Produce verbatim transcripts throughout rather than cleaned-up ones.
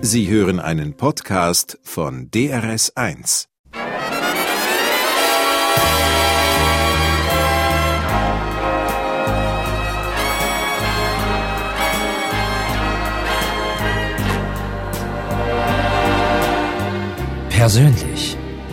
Sie hören einen Podcast von D R S eins. Persönlich.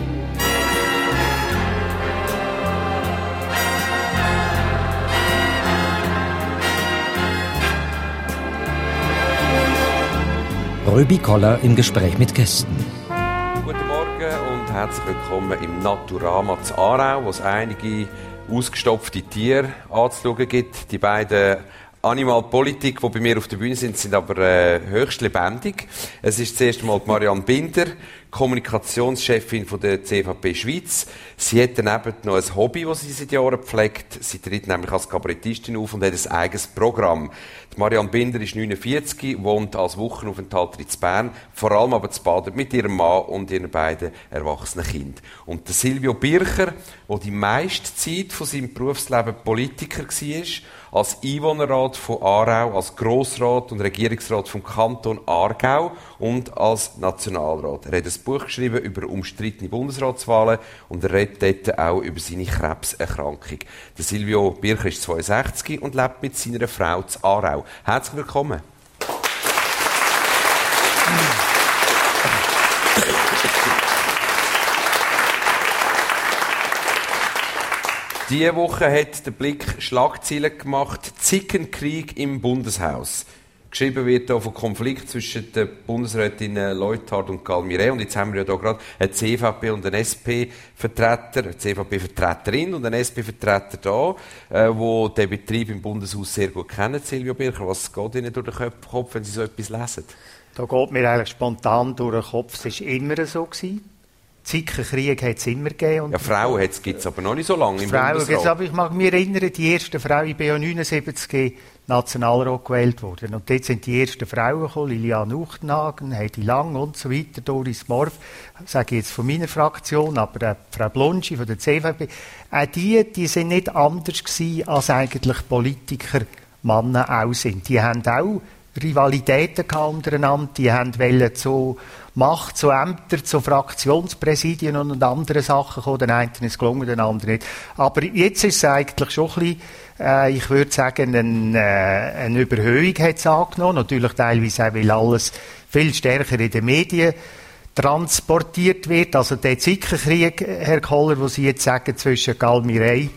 Röbi Koller im Gespräch mit Gästen. Guten Morgen und herzlich willkommen im Naturama zu Aarau, wo es einige ausgestopfte Tiere anzuschauen gibt. Die beiden Animalpolitik, die bei mir auf der Bühne sind, sind aber äh, höchst lebendig. Es ist zuerst einmal Marianne Binder, Kommunikationschefin von der C V P Schweiz. Sie hat daneben noch ein Hobby, das sie seit Jahren pflegt. Sie tritt nämlich als Kabarettistin auf und hat ein eigenes Programm. Die Marianne Binder ist neunundvierzig, wohnt als Wochenaufenthalter in Bern, vor allem aber zu Baden mit ihrem Mann und ihren beiden erwachsenen Kindern. Und der Silvio Bircher, der die meiste Zeit von seinem Berufsleben Politiker war, als Einwohnerrat von Aarau, als Grossrat und Regierungsrat vom Kanton Aargau und als Nationalrat. Er hat ein Buch geschrieben über umstrittene Bundesratswahlen und er redet dort auch über seine Krebserkrankung. Der Silvio Bircher ist zweiundsechzig und lebt mit seiner Frau zu Aarau. Herzlich willkommen. Diese Woche hat der Blick Schlagzeilen gemacht. Zickenkrieg im Bundeshaus. Geschrieben wird hier von Konflikt zwischen den Bundesrätinnen Leuthard und Galmire. Und jetzt haben wir ja hier gerade einen C V P und einen S P-Vertreter, eine C V P-Vertreterin und einen S P-Vertreter da, äh, die den Betrieb im Bundeshaus sehr gut kennen. Silvio Bircher, was geht Ihnen durch den Kopf, wenn Sie so etwas lesen? Da geht mir eigentlich spontan durch den Kopf. Es war immer so gewesen. Zickenkrieg hat es immer gegeben. Ja, Frauen gibt es aber noch nicht so lange im Frauen Bundesrat. Gibt's, aber ich mag mich erinnern, die erste Frau, ich bin ja neunundsiebzig Nationalrat gewählt worden. Und dort sind die ersten Frauen gekommen, Liliane Uchtenhagen, Heidi Lang und so weiter, Doris Morf, sage ich jetzt von meiner Fraktion, aber auch Frau Blonschi von der C V P. Auch die, die sind nicht anders gewesen, als eigentlich Politiker Männer auch sind. Die haben auch Rivalitäten untereinander, die wollten zu Macht, zu Ämtern, zu Fraktionspräsidien und andere Sachen kommen. Den einen ist es gelungen, den anderen nicht. Aber jetzt ist es eigentlich schon ein bisschen, äh, ich würde sagen, eine, äh, eine Überhöhung hat es angenommen. Natürlich teilweise auch, weil alles viel stärker in den Medien transportiert wird. Also der Zickenkrieg, Herr Koller, wo Sie jetzt sagen, zwischen Galmirei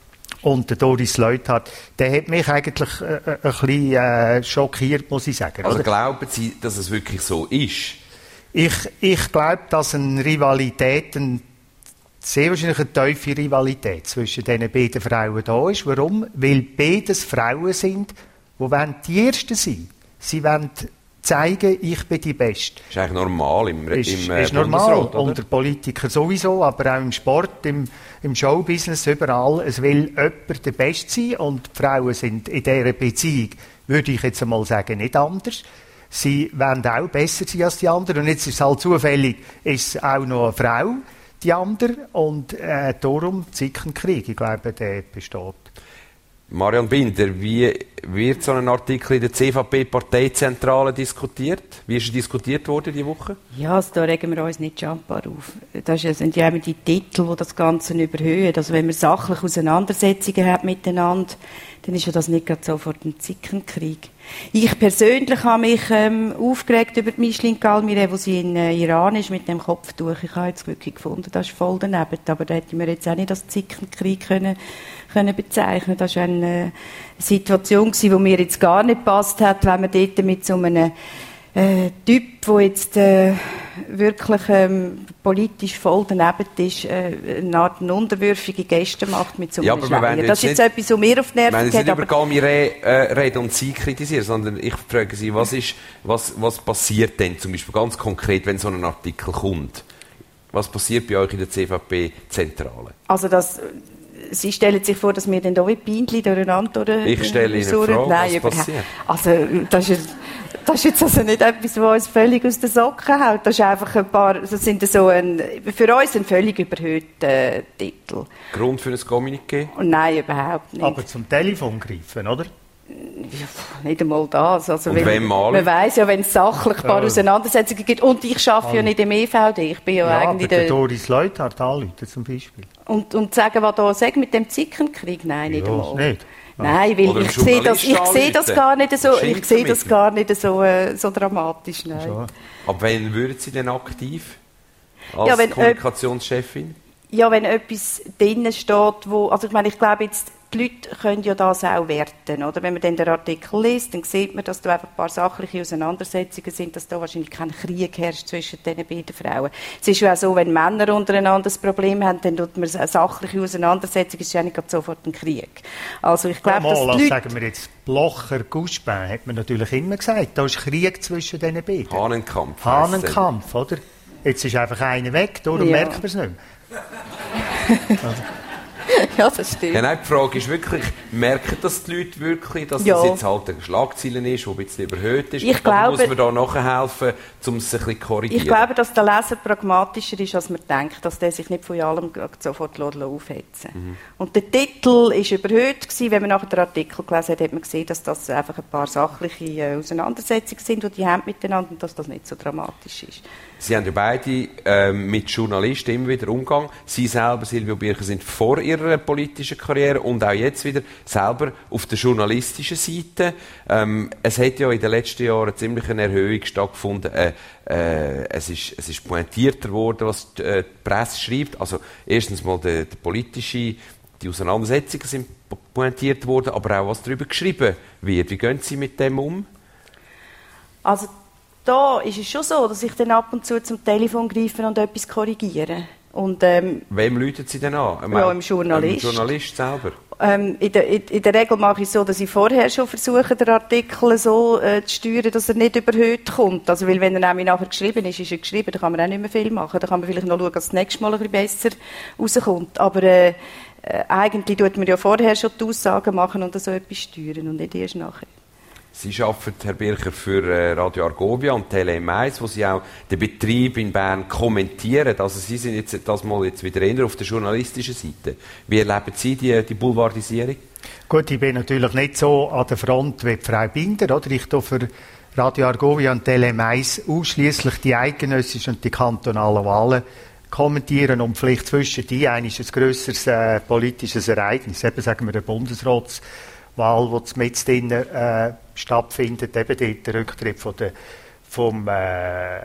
und der Doris Leuthard, der hat mich eigentlich äh, ein bisschen äh, schockiert, muss ich sagen. Also oder? glauben Sie, dass es wirklich so ist? Ich, ich glaube, dass eine Rivalität, eine sehr wahrscheinlich eine tiefe Rivalität zwischen diesen beiden Frauen da ist. Warum? Weil beides Frauen sind, die wollen die Ersten sein. Sie wollen zeigen, ich bin die Beste. Das ist eigentlich normal im, ist, im äh, ist normal, Bundesrat, oder? Unter Politikern sowieso, aber auch im Sport, im, im Showbusiness, überall. Es will jemand der Beste sein und die Frauen sind in dieser Beziehung, würde ich jetzt einmal sagen, nicht anders. Sie wollen auch besser sein als die anderen. Und jetzt ist es halt zufällig, ist es auch noch eine Frau, die andere. Und äh, darum Zickenkrieg, ich glaube, der besteht. Marianne Binder, wie wird so ein Artikel in der C V P-Parteizentrale diskutiert? Wie ist er diskutiert worden diese Woche? Ja, also da regen wir uns nicht schambar auf. Das sind ja immer die Titel, die das Ganze überhöhen. Also wenn man sachliche Auseinandersetzungen hat miteinander, dann ist ja das nicht gerade sofort ein Zickenkrieg. Ich persönlich habe mich ähm, aufgeregt über die Micheline Galmire, wo sie in äh, Iran ist mit dem Kopftuch. Ich habe jetzt wirklich gefunden, das ist voll daneben. Aber da hätte man jetzt auch nicht als Zickenkrieg können, können bezeichnen. Das war eine äh, Situation gewesen, die mir jetzt gar nicht gepasst hat, wenn man dort mit so einem äh, Typ, der jetzt äh, wirklich ähm, politisch voll daneben ist, äh, eine Art eine unterwürfige Geste macht mit so einem ja, Schleier. Das ist jetzt nicht, etwas, was mir auf die Nerven geht. Wir wollen nicht über Galmire äh, reden und sie kritisieren, sondern ich frage Sie, was, ist, was, was passiert denn zum Beispiel ganz konkret, wenn so ein Artikel kommt? Was passiert bei euch in der C V P-Zentrale? Also das... Sie stellen sich vor, dass wir dann da wie Peinchen durcheinander oder Ich stelle Ihnen surren. Frage, Nein, was passiert? Also, das ist, das ist jetzt also nicht etwas, was uns völlig aus den Socken haut. Das ist einfach ein paar, das sind so ein, für uns ein völlig überhöhter äh, Titel. Grund für ein Kommuniqué? Und nein, überhaupt nicht. Aber zum Telefon greifen, oder? Ja, nicht einmal das. Also, und wenn mal? Man weiss ja, wenn es sachlich ein paar ja. Auseinandersetzungen gibt. Und ich arbeite ja nicht im E V D. Ich bin ja, ja eigentlich aber der Doris Leuthard anrufen zum Beispiel. Und, und sagen, was da sagen mit dem Zickenkrieg? Nein, nicht ja, einmal. Nicht. Nein, weil ich sehe das, ich sehe das gar nicht so, ich sehe das gar nicht so, äh, so dramatisch. Nein. Ja. Aber wann würden Sie denn aktiv als ja, wenn, Kommunikationschefin? Äh, ja, wenn etwas drinnen steht, wo, also ich meine, ich glaube jetzt, die Leute können ja das auch werten, oder? Wenn man dann den Artikel liest, dann sieht man, dass da einfach ein paar sachliche Auseinandersetzungen sind, dass da wahrscheinlich kein Krieg herrscht zwischen diesen beiden Frauen. Es ist ja auch so, wenn Männer untereinander ein Problem haben, dann tut man eine sachliche Auseinandersetzung, ist ja nicht sofort ein Krieg. Also ich glaube, ja, dass die Leute... sagen wir jetzt, Blocher, Guspin, hat man natürlich immer gesagt, da ist Krieg zwischen diesen beiden. Hahnenkampf. Hahnenkampf, oder? Jetzt ist einfach einer weg, darum ja. merkt man es nicht mehr. Also. Ja, das stimmt. Ja, nein, die Frage ist wirklich, merken das die Leute wirklich, dass ja. das jetzt halt eine Schlagzeile ist, die ein bisschen überhöht ist? Ich glaube, muss man da nachhelfen, um es ein bisschen zu korrigieren? Ich glaube, dass der Leser pragmatischer ist, als man denkt, dass der sich nicht von allem sofort aufhetzen mhm. Und der Titel war überhöht gewesen. Wenn man nachher den Artikel gelesen hat, hat man gesehen, dass das einfach ein paar sachliche Auseinandersetzungen sind, die die haben miteinander und dass das nicht so dramatisch ist. Sie haben ja beide äh, mit Journalisten immer wieder Umgang. Sie selber, Silvio Bircher, sind vor ihrer politischen Karriere und auch jetzt wieder selber auf der journalistischen Seite. Ähm, es hat ja in den letzten Jahren ziemlich eine Erhöhung stattgefunden. Äh, äh, es ist, es ist pointierter geworden, was die, äh, die Presse schreibt. Also erstens mal die, die politische, die Auseinandersetzungen sind pointiert worden, aber auch was darüber geschrieben wird. Wie gehen Sie mit dem um? Also da ist es schon so, dass ich dann ab und zu zum Telefon greife und etwas korrigiere. Und, ähm, wem läutet Sie denn an? Ja, im Journalist. Im Journalist selber? Ähm, in, der, in, in der Regel mache ich es so, dass ich vorher schon versuche, den Artikel so äh, zu steuern, dass er nicht überhöht kommt. Also, weil wenn er nämlich nachher geschrieben ist, ist er geschrieben, dann kann man auch nicht mehr viel machen. Dann kann man vielleicht noch schauen, dass das nächste Mal ein bisschen besser rauskommt. Aber äh, äh, eigentlich tut man ja vorher schon die Aussagen machen und so etwas steuern und nicht erst nachher. Sie arbeiten, Herr Bircher, für Radio Argovia und Tele M eins, wo Sie auch den Betrieb in Bern kommentieren. Also Sie sind jetzt das mal jetzt wieder eher auf der journalistischen Seite. Wie erleben Sie die, die Boulevardisierung? Gut, ich bin natürlich nicht so an der Front wie Frau Binder. Oder? Ich tue für Radio Argovia und Tele M eins ausschliesslich die eidgenössischen und die kantonalen Wahlen kommentieren und vielleicht zwischen die ein ist ein grösseres äh, politisches Ereignis. Eben sagen wir eine Bundesratswahl, die mit drinnen äh, stattfindet, eben dort der Rücktritt von der, vom, äh, äh,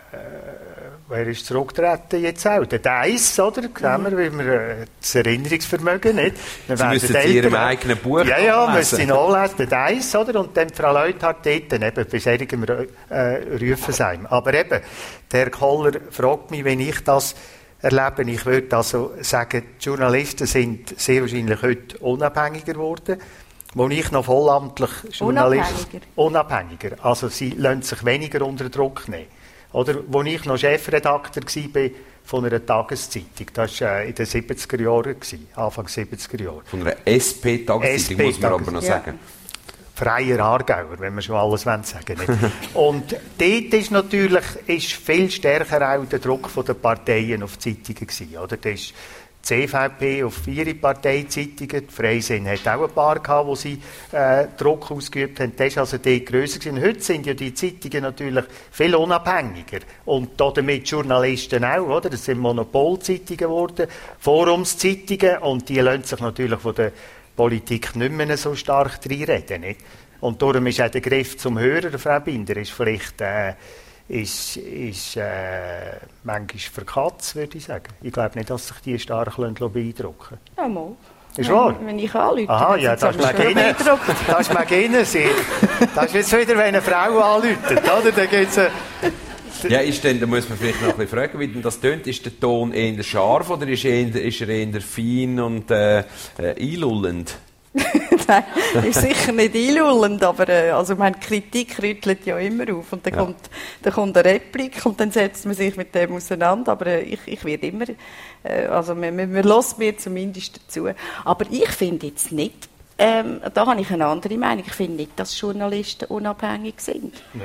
wer ist zurückgetreten jetzt auch? Der Deiss, oder? Mhm. Sehen wir, wie wir äh, das Erinnerungsvermögen nicht. Wir Sie müssen in Ihrem eigenen Buch Ja, ja, müssen Sie nachlesen, der Deiss, oder? Und dann Frau Leuthard dort, eben, beschädigen wir äh, Rüfensheim. Aber eben, der Herr Koller fragt mich, wenn ich das erlebe, ich würde also sagen, die Journalisten sind sehr wahrscheinlich heute unabhängiger geworden. Wo ich noch vollamtlich Journalist... Unabhängiger. Unabhängiger. Also sie lassen sich weniger unter Druck nehmen. Oder wo ich noch Chefredakteur war von einer Tageszeitung. Das war äh, in den siebziger Jahren, Anfang siebziger Jahre. Von einer S P-Tageszeitung, muss man aber noch ja. sagen. Freier Aargauer, wenn wir schon alles sagen wollen. Und dort ist natürlich ist viel stärker auch der Druck der Parteien auf die Zeitungen gewesen. Oder? Das ist die C V P auf ihre Parteizeitungen, die Freisinn hat auch ein paar gehabt, wo sie äh, Druck ausgeübt haben. Das war also dort grösser gewesen. Heute sind ja die Zeitungen natürlich viel unabhängiger. Und damit Journalisten auch, oder? Das sind Monopolzeitungen geworden, Forumszeitungen, und die lassen sich natürlich von der Politik nicht mehr so stark reinreden. Nicht? Und darum ist auch der Griff zum Hörer, Frau Binder, ist vielleicht... Äh, ist, ist äh, manchmal verkatzt, würde ich sagen. Ich glaube nicht, dass sich die stark beeindrucken lassen. Ja, mal. Ist wahr? Wenn ich anrufe, aha, ja, das ist Magine. Das ist Magine. Das ist jetzt wieder, wenn eine Frau anruft, oder? Da geht's, äh, ja, ist denn, da muss man vielleicht noch ein bisschen fragen, wie denn das tönt. Ist der Ton eher scharf oder ist er eher, ist er eher fein und äh, äh, einlullend? Nein, ist sicher nicht einlullend, aber äh, also meine Kritik rüttelt ja immer auf und dann, ja. kommt, dann kommt eine Replik und dann setzt man sich mit dem auseinander, aber äh, ich, ich werde immer, äh, also man, man, man lässt mir zumindest dazu. Aber ich finde jetzt nicht, ähm, da habe ich eine andere Meinung, ich finde nicht, dass Journalisten unabhängig sind. Nein.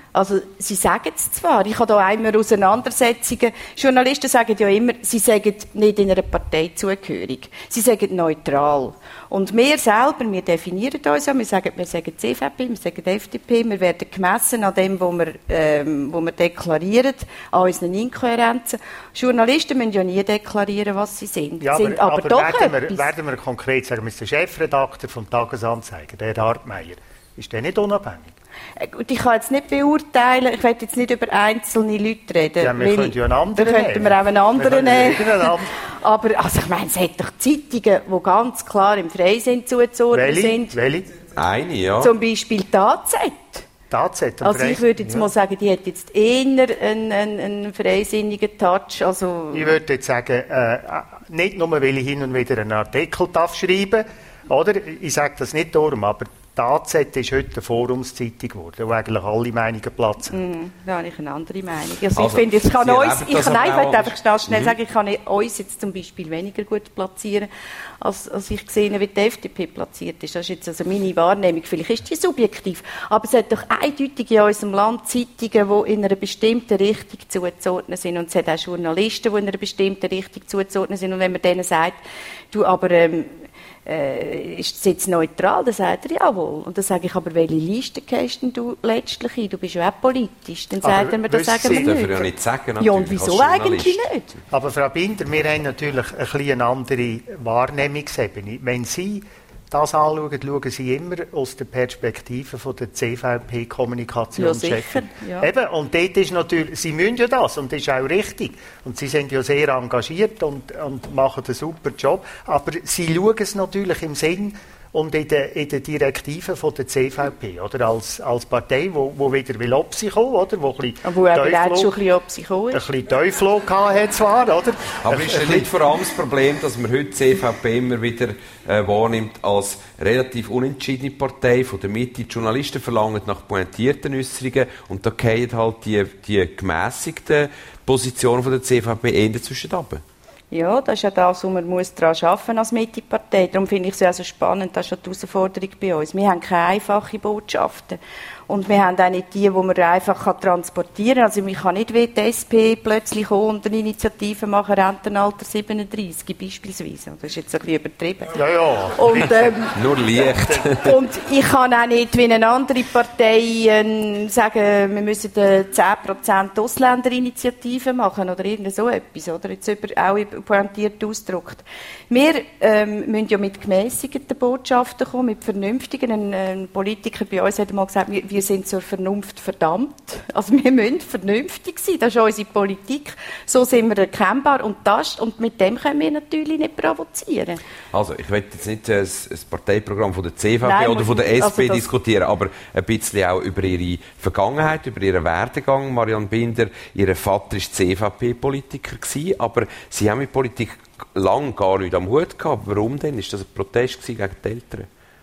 Also, sie sagen es zwar. Ich habe da immer Auseinandersetzungen. Journalisten sagen ja immer, sie sagen nicht in einer Partei zugehörig. Sie sagen neutral. Und wir selber, wir definieren uns ja, wir sagen, wir sagen C V P, wir sagen F D P, wir werden gemessen an dem, was wir, ähm, was wir deklarieren, an unseren Inkohärenzen. Journalisten müssen ja nie deklarieren, was sie sind. Ja, aber, sind aber, aber doch werden, etwas. wir, werden wir konkret sagen, der Chefredakteur vom Tagesanzeiger, der Herr Hartmeier, ist der nicht unabhängig? Gut, ich kann jetzt nicht beurteilen, ich will jetzt nicht über einzelne Leute reden. Ja, wir können ja einen anderen nehmen. könnten wir auch einen anderen nehmen. Aber also ich meine, es hat doch Zeitungen, die ganz klar im Freisinn zuzuordnen Welche? sind. Welche? Eine, ja. Zum Beispiel die A Z. Die A Z also ich würde jetzt ja. mal sagen, die hat jetzt eher einen, einen, einen freisinnigen Touch. Also ich würde jetzt sagen, äh, nicht nur, weil ich hin und wieder einen Artikel darf schreiben darf, oder? Ich sage das nicht darum, aber die A Z ist heute eine Forumszeitung geworden, wo eigentlich alle Meinungen Platz haben. Mm, da habe ich eine andere Meinung. Also, also ich finde, ich kann uns, ich, nein, ich will einfach schnell, schnell mhm. sagen, ich kann uns jetzt zum Beispiel weniger gut platzieren, als, als ich gesehen wie die F D P platziert ist. Das ist jetzt also meine Wahrnehmung. Vielleicht ist die subjektiv, aber es hat doch eindeutig in unserem Land Zeitungen, die in einer bestimmten Richtung zuzuordnen sind. Und es hat auch Journalisten, die in einer bestimmten Richtung zuzuordnen sind. Und wenn man denen sagt, du, aber ähm, Äh, ist es jetzt neutral? Dann sagt er, jawohl. Und dann sage ich, aber welche Liste gehst denn du letztlich ein? Du bist ja auch politisch. Dann aber sagt er mir, das sagen wir nicht. Das nicht. darf er ja nicht sagen, ja, und wieso eigentlich nicht? Aber Frau Binder, wir haben natürlich ein bisschen eine andere Wahrnehmungsebene. Wenn Sie das anschauen, schauen Sie immer aus der Perspektive von der C V P-Kommunikationschefin. Ja, sicher, ja. Eben, und dort ist natürlich, Sie müssen ja das, und das ist auch richtig. Und Sie sind ja sehr engagiert und, und machen einen super Job. Aber Sie schauen es natürlich im Sinn und in den in der Direktiven von der C V P, oder? Als, als Partei, wo, wo wieder will ob sich kommen, oder? Wo ein wo er bereits schon ein bisschen ob sich kommen ist. Ein bisschen Teufel hatte zwar, oder? Aber ist das nicht vor allem das Problem, dass man heute die C V P immer wieder äh, wahrnimmt als relativ unentschiedene Partei von der Mitte? Die Journalisten verlangen nach pointierten Äußerungen und da fallen halt die, die gemässigten Positionen von der C V P eher dazwischen runter. Ja, das ist ja das, wo man muss daran arbeiten als Mitte-Partei. Darum finde ich es ja so spannend, das ist ja die Herausforderung bei uns. Wir haben keine einfachen Botschaften. Und wir haben auch nicht die, die man einfach transportieren kann. Also ich kann nicht wie die S P plötzlich kommen und eine Initiative machen, Rentenalter siebenunddreißig beispielsweise. Das ist jetzt ein bisschen übertrieben. Ja, ja. Und, ähm, nur leicht. Und ich kann auch nicht wie eine andere Partei äh, sagen, wir müssen eine zehn Prozent Ausländerinitiative machen oder irgend so etwas, oder? Jetzt über, auch pointiert ausgedrückt. Wir ähm, müssen ja mit gemässigten Botschaften kommen, mit vernünftigen. Ein, ein Politiker bei uns hat mal gesagt, wir, wir sind zur Vernunft verdammt. Also wir müssen vernünftig sein, das ist unsere Politik. So sind wir erkennbar und, das, und mit dem können wir natürlich nicht provozieren. Also ich will jetzt nicht ein, ein Parteiprogramm von der C V P Nein, oder von der S P also diskutieren, aber ein bisschen auch über ihre Vergangenheit, über ihren Werdegang. Marianne Binder, ihr Vater war C V P-Politiker, aber Sie haben mit Politik lange gar nicht am Hut gehabt. Warum denn? Ist das ein Protest gegen die Eltern?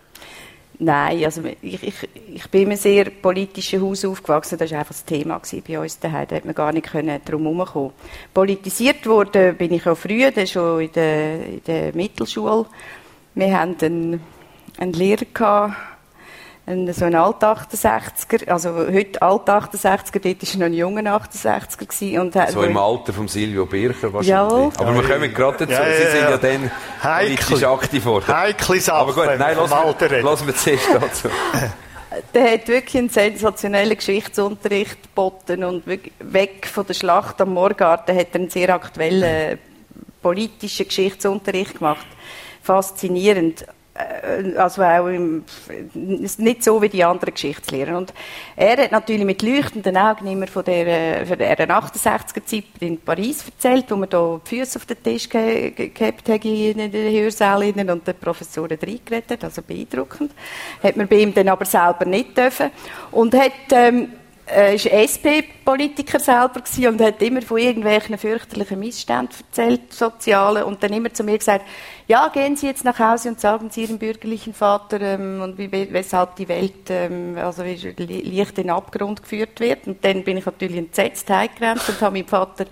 Nein, also ich, ich, ich bin in einem sehr politischen Haus aufgewachsen. Das war einfach das Thema bei uns daheim. Da konnte man gar nicht drum herumkommen. Politisiert wurde bin ich auch früher, schon in der, in der Mittelschule. Wir hatten einen, einen Lehrer gehabt, einen, so einen Alt-achtundsechziger, also heute Alt-achtundsechziger, dort war noch ein junger achtundsechziger gewesen. Und, so im Alter von Silvio Bircher wahrscheinlich. Ja. Aber wir kommen gerade dazu, ja, ja, Sie sind ja, ja. dann politisch aktiv worden. Heikle Sache, aber gut, nein, lassen wir zuerst dazu. Der hat wirklich einen sensationellen Geschichtsunterricht geboten und weg von der Schlacht am Moorgarten hat er einen sehr aktuellen politischen Geschichtsunterricht gemacht. Faszinierend. Also auch im, nicht so wie die anderen Geschichtslehrer. Und er hat natürlich mit leuchtenden Augen immer von der, von der achtundsechziger-Zeit in Paris erzählt, wo man da die Füße auf den Tisch ge gehabt hat in den Hörsälen und der Professor reingeredet hat, also beeindruckend. Hat man bei ihm dann aber selber nicht dürfen. Und hat, ähm, Er war S P-Politiker selber und hat immer von irgendwelchen fürchterlichen Missständen erzählt, sozialen, und dann immer zu mir gesagt, ja, gehen Sie jetzt nach Hause und sagen Sie Ihrem bürgerlichen Vater, ähm, und wie, weshalb die Welt ähm, also wie leicht in den Abgrund geführt wird. Und dann bin ich natürlich entsetzt heimgerannt und habe meinen Vater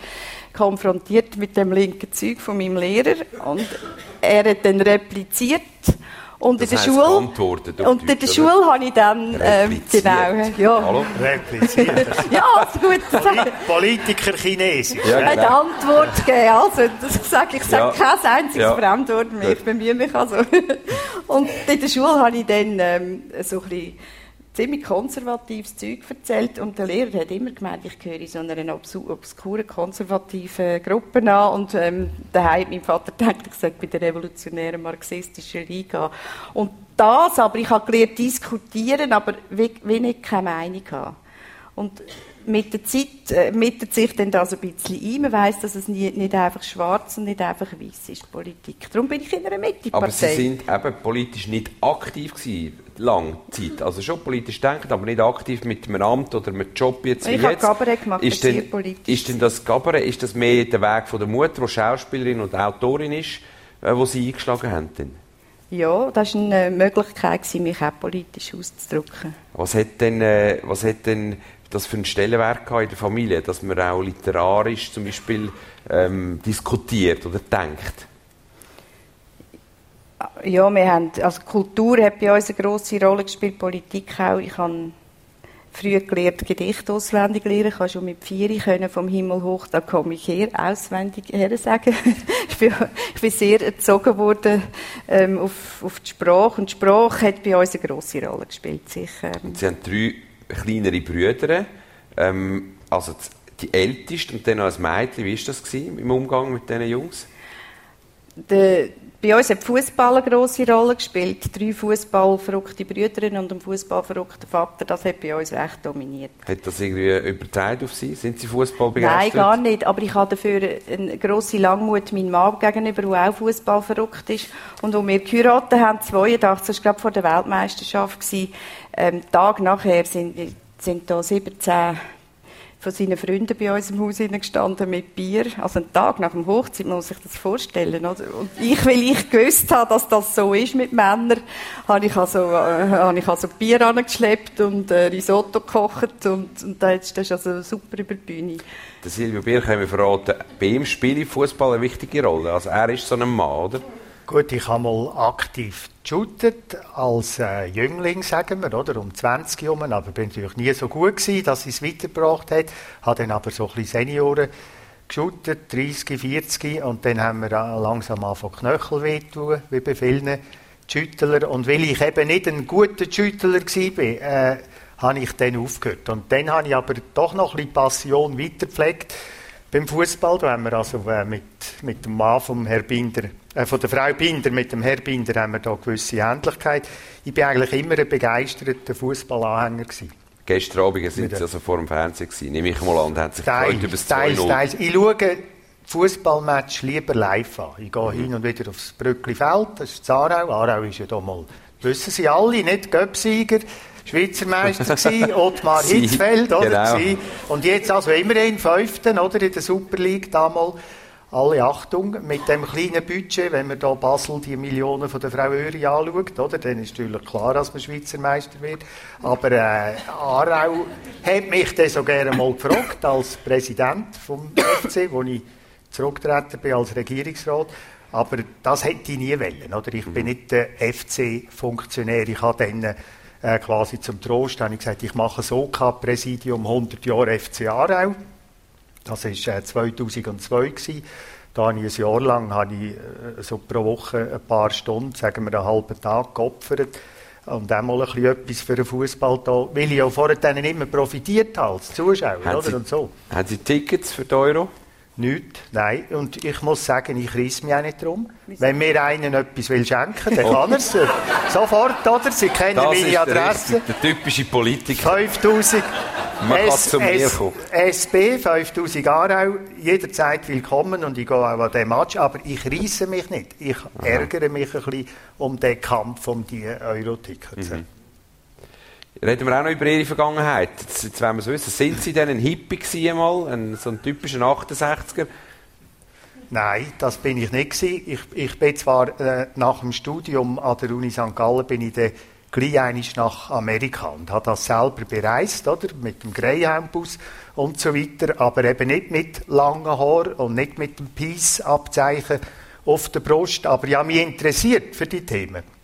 konfrontiert mit dem linken Zeug von meinem Lehrer. Und er hat dann repliziert. Und das in der heisst Schule, geantwortet auf und in der Deutsch, Schule habe ich dann, ähm, Repliziert. genau, ja. Hallo? Repliziert. Ja, also gut. Poli Politiker Chinesisch. Ja, Eine genau. Antwort gegeben. Also, das ich sage, ich sage Ja. kein einziges Ja. Fremdwort mehr. Ich bemühe mich also. Und in der Schule habe ich dann ähm, so ein bisschen ziemlich konservatives Zeug erzählt und der Lehrer hat immer gemeint, ich gehöre in so einer obs- obskuren, konservativen Gruppe an und ähm, daheim hat mein Vater gedacht, ich sage bei der revolutionären marxistischen Liga. Und das, aber ich habe gelernt diskutieren, aber wie, wie nicht keine Meinung haben. Und mit der Zeit äh, mittet sich dann da so ein bisschen ein. Man weiss, dass es nie, nicht einfach schwarz und nicht einfach weiß ist, Politik. Darum bin ich in einer Mitte-Partei. Aber Sie sind eben politisch nicht aktiv gewesen, lange Zeit. Also schon politisch denken, aber nicht aktiv mit einem Amt oder mit einem Job jetzt wie Ich habe jetzt. Kabarett gemacht, ist das denn, sehr politisch. Ist denn das Kabarett, ist das mehr der Weg von der Mutter, die Schauspielerin und Autorin ist, äh, wo Sie eingeschlagen haben? Denn? Ja, das war eine Möglichkeit, mich auch politisch auszudrücken. Was hat denn, äh, was hat denn das für einen Stellenwert gehabt in der Familie, dass man auch literarisch zum Beispiel ähm, diskutiert oder denkt? Ja, wir haben, also Kultur hat bei uns eine grosse Rolle gespielt, Politik auch. Ich habe früh gelernt, Gedichte auswendig lernen. Ich habe schon mit vier können vom Himmel hoch, da komme ich her, auswendig her sagen. ich, bin, ich bin sehr erzogen worden ähm, auf, auf die Sprache. Und die Sprache hat bei uns eine grosse Rolle gespielt, sicher. Und Sie haben drei kleinere Brüder, ähm, also die älteste und dann noch ein Mädchen. Wie war das gewesen, im Umgang mit diesen Jungs? Der, bei uns hat Fußball eine grosse Rolle gespielt. Drei fußballverrückte Brüder und ein fußballverrückter Vater, das hat bei uns recht dominiert. Hat das irgendwie übertragen auf Sie? Sind Sie Fußball Nein, begeistert? gar nicht. Aber ich habe dafür eine grosse Langmut meinem Mann gegenüber, der auch Fußball verrückt ist. Und als wir geheiratet haben, zweiundachtzig, das war gerade vor der Weltmeisterschaft, ähm, Tag nachher sind, sind da siebzehn von seinen Freunden bei uns im Haus gestanden mit Bier. Also einen Tag nach dem Hochzeit, man muss sich das vorstellen. Oder? Und ich, weil ich gewusst habe, dass das so ist mit Männern, habe ich also, äh, habe ich also Bier angeschleppt und äh, Risotto gekocht und, und das ist also super über die Bühne. Der Silvio Bier kann mir verraten, bei ihm spielt Fußball eine wichtige Rolle. Also er ist so ein Mann, oder? Gut, ich habe mal aktiv geshootet, als äh, Jüngling, sagen wir, oder, um zwanzig herum, aber bin natürlich nie so gut gewesen, dass ich es weitergebracht habe. Habe dann aber so ein bisschen Senioren geshootet, dreißig, vierzig, und dann haben wir langsam angefangen Knöchel wehtun, wie bei vielen Schüttlern. Und weil ich eben nicht ein guter Schüttler war, äh, habe ich dann aufgehört. Und dann habe ich aber doch noch ein bisschen Passion weitergepflegt. Beim Fußball, da haben wir also äh, mit, mit dem Mann vom Herr Binder, äh, von der Frau Binder, mit dem Herr Binder haben wir da gewisse Ähnlichkeit. Ich bin eigentlich immer ein begeisterter Fußballanhänger gewesen. Gestern Abend sind Sie also vor dem Fernsehen gewesen, nehme ich mal an, und haben sich gefreut über das zwei teils, null. teils. Ich schaue Fußballmatch lieber live an. Ich gehe mhm. hin und wieder aufs Brückli-Feld, das ist Aarau. Aarau ist ja da mal, wissen Sie alle, nicht Göpsieger, Schweizer Meister gewesen, Ottmar Hitzfeld, oder? Genau. Und jetzt also immerhin Fünften, oder, in der Super League damals. Alle Achtung, mit dem kleinen Budget, wenn man da Basel die Millionen von der Frau Öri anschaut, oder, dann ist natürlich klar, dass man Schweizer Meister wird. Aber äh, Aarau hat mich dann so gerne mal gefragt, als Präsident vom F C, wo ich zurückgetreten bin als Regierungsrat. Aber das hätte ich nie wollen, oder? Ich bin nicht der F C-Funktionär. Ich habe dann äh, quasi zum Trost habe ich gesagt, ich mache so kein Präsidium hundert Jahre F C Aarau. Das war äh, zweitausendzwei. Gewesen. Da habe ich ein Jahr lang habe ich, äh, so pro Woche ein paar Stunden, sagen wir einen halben Tag, geopfert. Und auch mal ein bisschen etwas für den Fußball da, weil ich ja vorher dann immer profitiert habe als Zuschauer. Haben oder? Sie, und so. Haben Sie Tickets für den Euro? Nicht, nein. Und ich muss sagen, ich reiss mich auch nicht drum. Wenn mir einen etwas will schenken, dann kann er es. Sofort, oder? Sie kennen das meine ist Adresse. Der, der typische Politiker. fünftausend. Man kann zu mir kommen. S B, fünftausend Aarau, jederzeit willkommen und ich gehe auch an den Match, aber ich reisse mich nicht. Ich Aha. ärgere mich ein bisschen um den Kampf um die Euro-Tickets. Mhm. Reden wir auch noch über Ihre Vergangenheit. Jetzt, jetzt wollen wir es wissen. Sind Sie denn ein Hippie gewesen, mal? Ein, so ein typischer achtundsechziger? Nein, das bin ich nicht gewesen. Ich, ich bin zwar äh, nach dem Studium an der Uni Sankt Gallen bin ich dann gleich einmal nach Amerika und habe das selber bereist, oder? Mit dem Greyhound-Bus und so weiter, aber eben nicht mit langen Haaren und nicht mit dem Peace-Abzeichen auf der Brust. Aber ich habe mich interessiert für die Themen.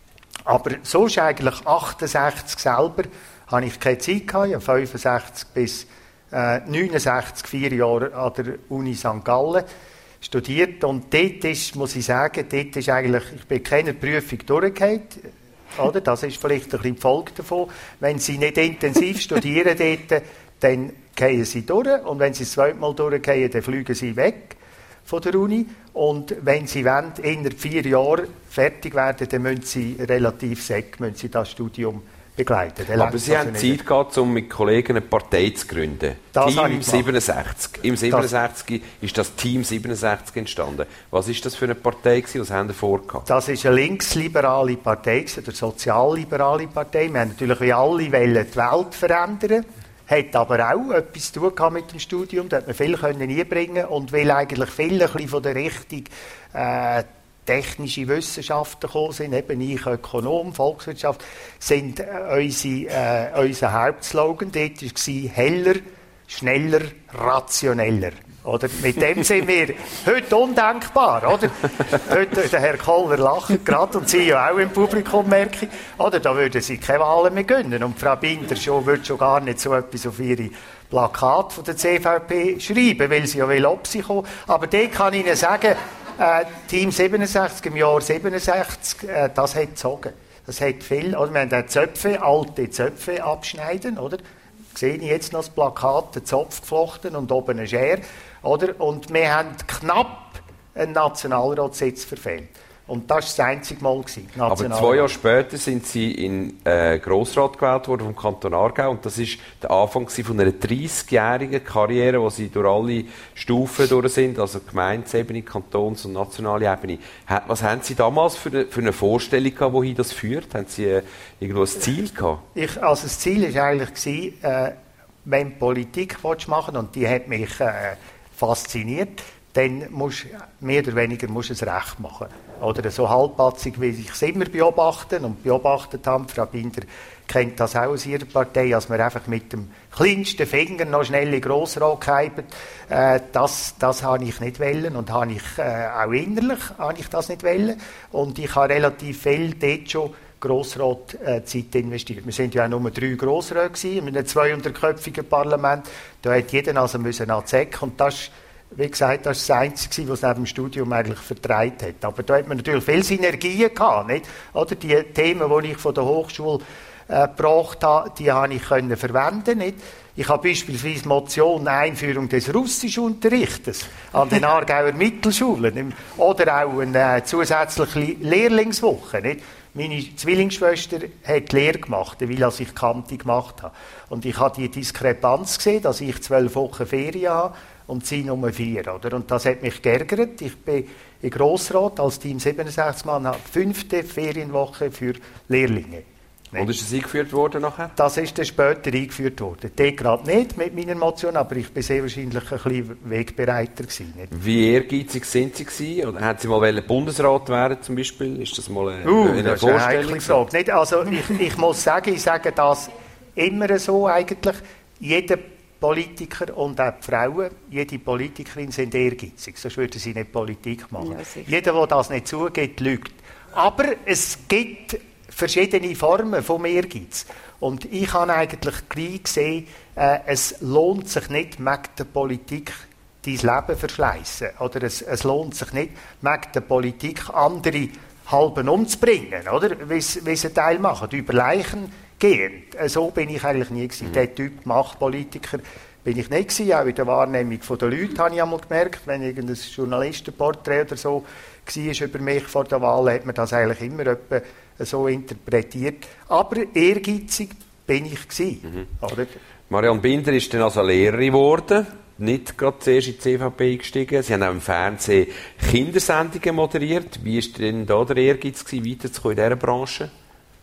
Aber sonst eigentlich achtundsechzig selber habe ich keine Zeit gehabt. Ich habe fünfundsechzig bis äh, neunundsechzig, vier Jahre an der Uni Sankt Gallen studiert. Und dort ist, muss ich sagen, dort ist eigentlich, ich bin keine Prüfung durchgefallen. Oder? Das ist vielleicht ein bisschen die Folge davon. Wenn Sie nicht intensiv studieren dort, dann gehen Sie durch. Und wenn Sie das zweite Mal durchgehen, dann fliegen Sie weg von der Uni. Und wenn Sie wollen, innerhalb vier Jahren fertig werden, dann müssen Sie relativ säck, müssen Sie das Studium begleiten. Dann aber Sie haben Zeit gehabt, um mit Kollegen eine Partei zu gründen. Das Team siebenundsechzig. Im siebenundsechzig ist das Team siebenundsechzig entstanden. Was ist das für eine Partei gewesen? Was haben Sie vorgehabt? Das ist eine linksliberale Partei, eine sozialliberale Partei. Wir haben natürlich wie alle wollen die Welt verändern. Hat aber auch etwas zu tun mit dem Studium, da hat man viel einbringen können. Und weil eigentlich viele ein bisschen von der Richtung äh, technische Wissenschaften gekommen sind, eben ich Ökonom, Volkswirtschaft, sind äh, unsere, äh, unser Hauptslogan dort war heller, schneller, rationeller. Oder? Mit dem sind wir heute undenkbar. Oder? Heute, der Herr Kohler lacht gerade und Sie ja auch im Publikum, merke ich. Oder? Da würden Sie keine Wahlen mehr gönnen. Und Frau Binder schon, würde schon gar nicht so etwas auf ihre Plakate von der C V P schreiben, weil sie ja will ob sie kommen. Aber da kann ich Ihnen sagen, äh, Team siebenundsechzig im Jahr siebenundsechzig, äh, das hat gezogen. Das hat viel. Oder? Wir haben auch Zöpfe, alte Zöpfe abschneiden. Oder? Sehe ich jetzt noch das Plakat, den Zopf geflochten und oben eine Schere. Oder? Und wir haben knapp einen Nationalratssitz verfehlt. Und das war das einzige Mal. Aber zwei Jahre später sind Sie in äh, Grossrat gewählt worden vom Kanton Aargau. Und das war der Anfang von einer dreissigjährigen Karriere, wo Sie durch alle Stufen durch sind, also Gemeindesebene, Kantons- und nationale Ebene. Was haben Sie damals für eine, für eine Vorstellung gehabt, wohin das führt? Haben Sie äh, irgendwo ein Ziel gehabt? Ich, also das Ziel war eigentlich, äh, wenn du Politik machen willst, und die hat mich äh, fasziniert, dann musst mehr oder weniger musst es recht machen. Oder so halbpatzig, wie ich es immer beobachten und beobachtet habe. Frau Binder kennt das auch aus ihrer Partei, dass man einfach mit dem kleinsten Finger noch schnell in den Grossrat gehypt. Äh, das, das habe ich nicht wollen und habe ich, äh, auch innerlich habe ich das nicht wollen. Und ich habe relativ viel dort schon Grossrat äh, Zeit investiert. Wir sind ja auch nur drei Grossräte gewesen, in einem zweihundertköpfigen Parlament. Da hat jeder also müssen an die Säcke. Und das wie gesagt, das war das Einzige, was neben dem Studium eigentlich vertreibt hat. Aber da hat man natürlich viele Synergien gehabt, nicht? Oder die Themen, die ich von der Hochschule äh, gebracht habe, die habe ich können verwenden, nicht? Ich habe beispielsweise Motion Einführung des Russischunterrichtes an den Aargauer Mittelschulen oder auch eine äh, zusätzliche Lehrlingswoche, nicht? Meine Zwillingsschwester hat Lehre gemacht, weil ich Kante gemacht habe. Und ich habe die Diskrepanz gesehen, dass ich zwölf Wochen Ferien habe und sie Nummer vier. Oder? Und das hat mich geärgert. Ich bin im Grossrat als Team siebenundsechzig Mann, habe die fünfte Ferienwoche für Lehrlinge. Und ist das eingeführt worden nachher? Das ist dann später eingeführt worden. Dort gerade nicht mit meiner Motion, aber ich war sehr wahrscheinlich ein bisschen wegbereiter gewesen. Nicht? Wie ehrgeizig sind Sie gewesen? Oder haben Sie mal Bundesrat werden zum Beispiel? Ist das mal eine, uh, eine das Vorstellung? Ist eine nicht, also ich, ich muss sagen, ich sage das immer so eigentlich. Jeder Politiker und auch die Frauen, jede Politikerin sind ehrgeizig, sonst würden sie nicht Politik machen. Ja, jeder, der das nicht zugeht, lügt. Aber es gibt verschiedene Formen vom Ehrgeiz. Und ich habe eigentlich gleich gesehen, äh, es lohnt sich nicht, mit der Politik dein Leben verschleissen. Oder es, es lohnt sich nicht, mit der Politik andere halben umzubringen, oder? Wie sie einen Teil machen, über Leichen gehen. So bin ich eigentlich nie gewesen. Mhm. Der Typ Machtpolitiker bin ich nicht gewesen. Auch in der Wahrnehmung der Leute habe ich einmal gemerkt, wenn irgendein Journalistenporträt oder so war über mich vor der Wahl, hat man das eigentlich immer etwa so interpretiert. Aber ehrgeizig bin ich gewesen, mhm. oder? Marianne Binder ist dann also Lehrerin geworden, nicht gerade zuerst in die C V P eingestiegen. Sie haben auch im Fernsehen Kindersendungen moderiert. Wie war denn da der Ehrgeiz gewesen, weiterzukommen in dieser Branche?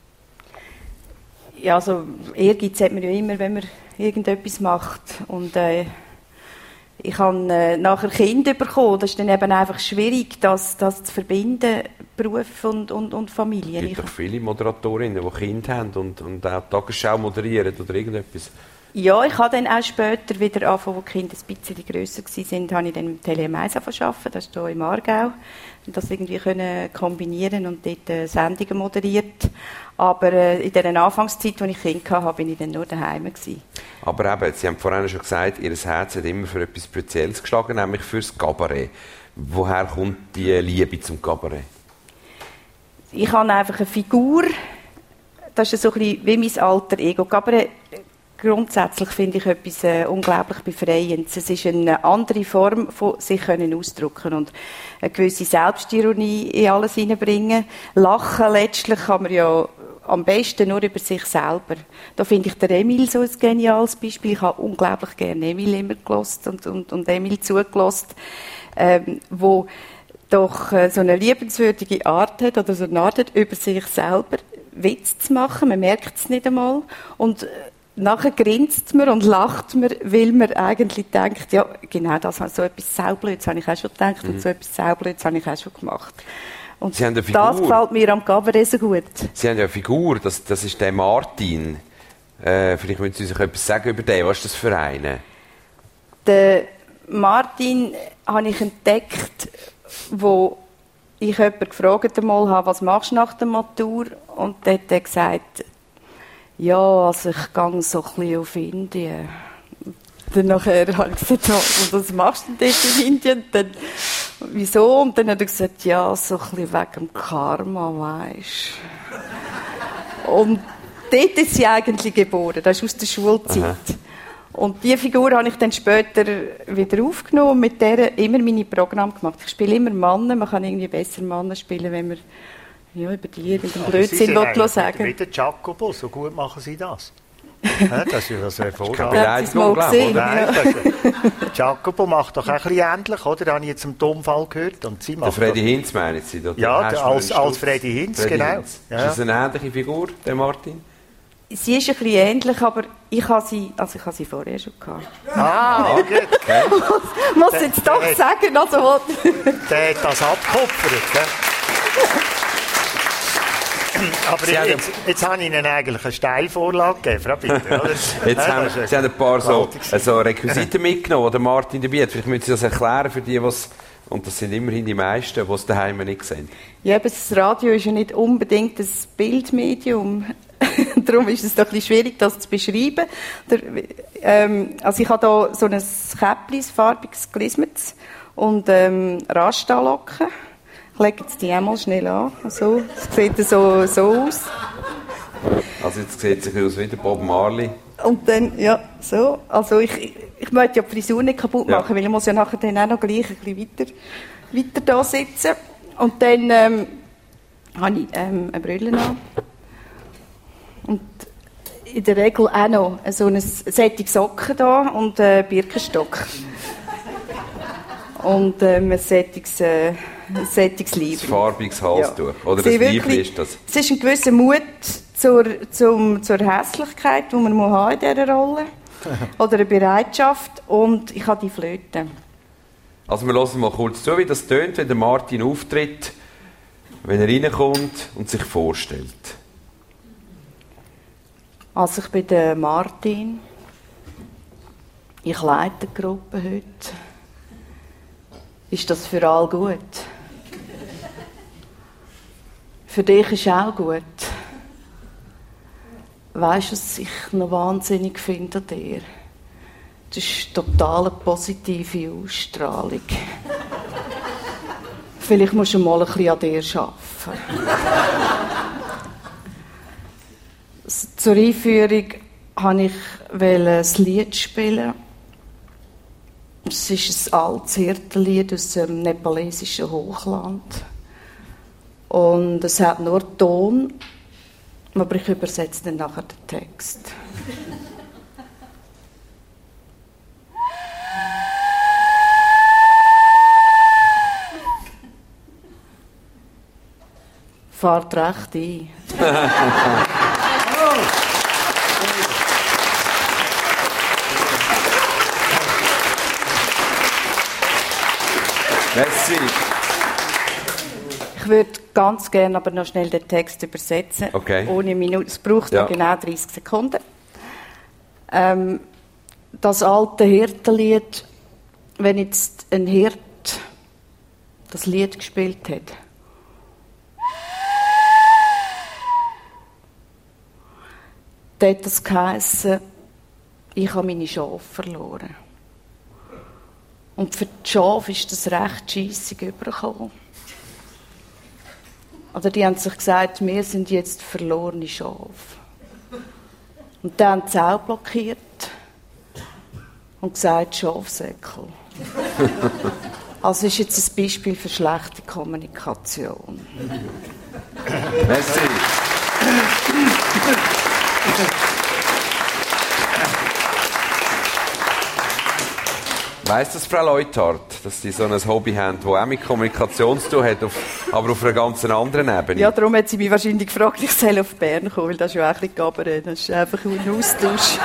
Ja, also Ehrgeiz hat man ja immer, wenn man irgendetwas macht. Und äh, ich habe äh, nachher Kinder bekommen. Das ist dann eben einfach schwierig, das, das zu verbinden, Beruf und, und, und Familie. Es gibt doch viele Moderatorinnen, die Kinder haben und, und auch die Tagesschau moderieren oder irgendetwas. Ja, ich habe dann auch später wieder angefangen, als die Kinder ein bisschen grösser waren, habe ich dann mit Tele eins angefangen, das ist hier im Aargau. Und das irgendwie können kombinieren und dort äh, Sendungen moderiert. Aber äh, in dieser Anfangszeit, als ich Kinder hatte, bin ich dann nur daheim gewesen. Aber eben, Sie haben vorhin schon gesagt, Ihr Herz hat immer für etwas Spezielles geschlagen, nämlich fürs Kabarett. Woher kommt die Liebe zum Kabarett? Ich habe einfach eine Figur, das ist so ein bisschen wie mein alter Ego. Kabarett, grundsätzlich finde ich etwas äh, unglaublich Befreiendes. Es ist eine andere Form von sich können ausdrücken und eine gewisse Selbstironie in alles hineinbringen. Lachen letztlich kann man ja am besten nur über sich selber. Da finde ich den Emil so ein geniales Beispiel. Ich habe unglaublich gerne Emil immer gehört und, und, und Emil zugelassen, ähm, wo doch äh, so eine liebenswürdige Art hat oder so eine Art hat, über sich selber Witz zu machen. Man merkt es nicht einmal. Und äh, nachher grinst man und lacht man, weil man eigentlich denkt, ja, genau das, so etwas Saublödes habe ich auch schon gedacht mhm. und so etwas Saublödes habe ich auch schon gemacht. Und Sie haben eine Figur. Das gefällt mir am Cabaret so gut. Sie haben ja eine Figur, das, das ist der Martin. Äh, vielleicht müssen Sie sich etwas sagen über den. Was ist das für einen? Den Martin habe ich entdeckt, wo ich jemanden gefragt einmal habe, was machst du nach der Matur? Und der hat gesagt, ja, also ich gehe so ein bisschen auf Indien. Dann nachher habe ich gesagt, was, was machst du denn dort in Indien? Dann, wieso? Und dann hat er gesagt, ja, so ein bisschen wegen dem Karma, weisst. Und dort ist sie eigentlich geboren, das ist aus der Schulzeit. Aha. Und diese Figur habe ich dann später wieder aufgenommen und mit der immer meine Programme gemacht. Ich spiele immer Männer, man kann irgendwie besser Männer spielen, wenn man ja, über die irgendeinen Blödsinn will sagen. Wie der Jacopo, so gut machen Sie das. Ja, das ist ja das hervorragend. Ich habe es mal gesehen. Ja. Jacopo macht doch ein bisschen ähnlich, oder? Das habe ich jetzt im Tonfall gehört. Und Sie der Freddy Hinz meinen Sie? Oder ja, der, als, als Freddy Hinz, Freddy genau. Hinz. Ja. Ist das eine ähnliche Figur, der Martin? Sie ist ein bisschen ähnlich, aber ich habe sie, also ich habe sie vorher schon gehabt. Ah, okay. okay. Ich muss der, jetzt doch der sagen, also... Der hat das abgekupfert, ne? Aber ich, jetzt, jetzt habe ich Ihnen eigentlich eine Steilvorlage gegeben, Frau Bitter, oder? Jetzt ja, haben, Sie haben ein paar so, so Requisiten mitgenommen, die Martin dabei hat. Vielleicht müssen Sie das erklären für die, was und das sind immerhin die meisten, die es daheim nicht sehen. Ja, aber das Radio ist ja nicht unbedingt ein Bildmedium. Darum ist es doch ein bisschen schwierig, das zu beschreiben. Der, ähm, also ich habe hier so ein Käppchen, ein farbiges Glismetz und ähm, Rasta-Locken. Ich lege jetzt die einmal schnell an. Also, es sieht so, so aus. Also jetzt sieht es sich aus wie der Bob Marley. Und dann, ja, so. Also ich, ich, ich möchte ja die Frisur nicht kaputt machen, ja. Weil ich muss ja nachher dann auch noch gleich ein bisschen weiter, weiter da sitzen. Und dann ähm, habe ich ähm, eine Brille an. Und in der Regel auch noch so ein Sättig Socken da und einen Birkenstock. Und ähm, ein sättiges, äh, sättiges Liebling. Ein farbiges Halstuch. Ja. Oder ein Liebling ist das? Es ist ein gewisser Mut zur, zum, zur Hässlichkeit, die man muss haben in dieser Rolle. Oder eine Bereitschaft. Und ich habe die Flöte. Also wir hören mal kurz zu, wie das tönt, wenn der Martin auftritt, wenn er reinkommt und sich vorstellt. Also ich bin der Martin. Ich leite die Gruppe heute. Ist das für alle gut? Für dich ist auch gut. Weisst du, was ich noch wahnsinnig finde an dir? Das ist totale positive Ausstrahlung. Vielleicht musst du mal ein bisschen an dir arbeiten. Zur Einführung wollte ich ein Lied spielen. Es ist ein altes Hirtenlied aus dem nepalesischen Hochland. Und es hat nur Ton, aber ich übersetze dann nachher den Text. Fahrt recht ein. Merci. Ich würde ganz gerne aber noch schnell den Text übersetzen. Okay. Ohne Minute. Es braucht ja. noch genau dreißig Sekunden. Ähm, das alte Hirtenlied, wenn jetzt ein Hirt das Lied gespielt hat. Da hat das geheissen, ich habe meine Schafe verloren. Und für die Schafe ist das recht scheissig übergekommen. Oder die haben sich gesagt, wir sind jetzt verlorene Schafe. Und dann haben sie auch blockiert und gesagt, Schafsäckel. Also ist jetzt ein Beispiel für schlechte Kommunikation. Merci. Weiss das Frau Leuthard, dass Sie so ein Hobby haben, das auch mit Kommunikation zu tun hat, auf, aber auf einer ganz anderen Ebene? Ja, darum hat sie mich wahrscheinlich gefragt, ich soll auf Bern kommen, weil das ist ja auch ein bisschen Gabbern. Das ist einfach ein Austausch.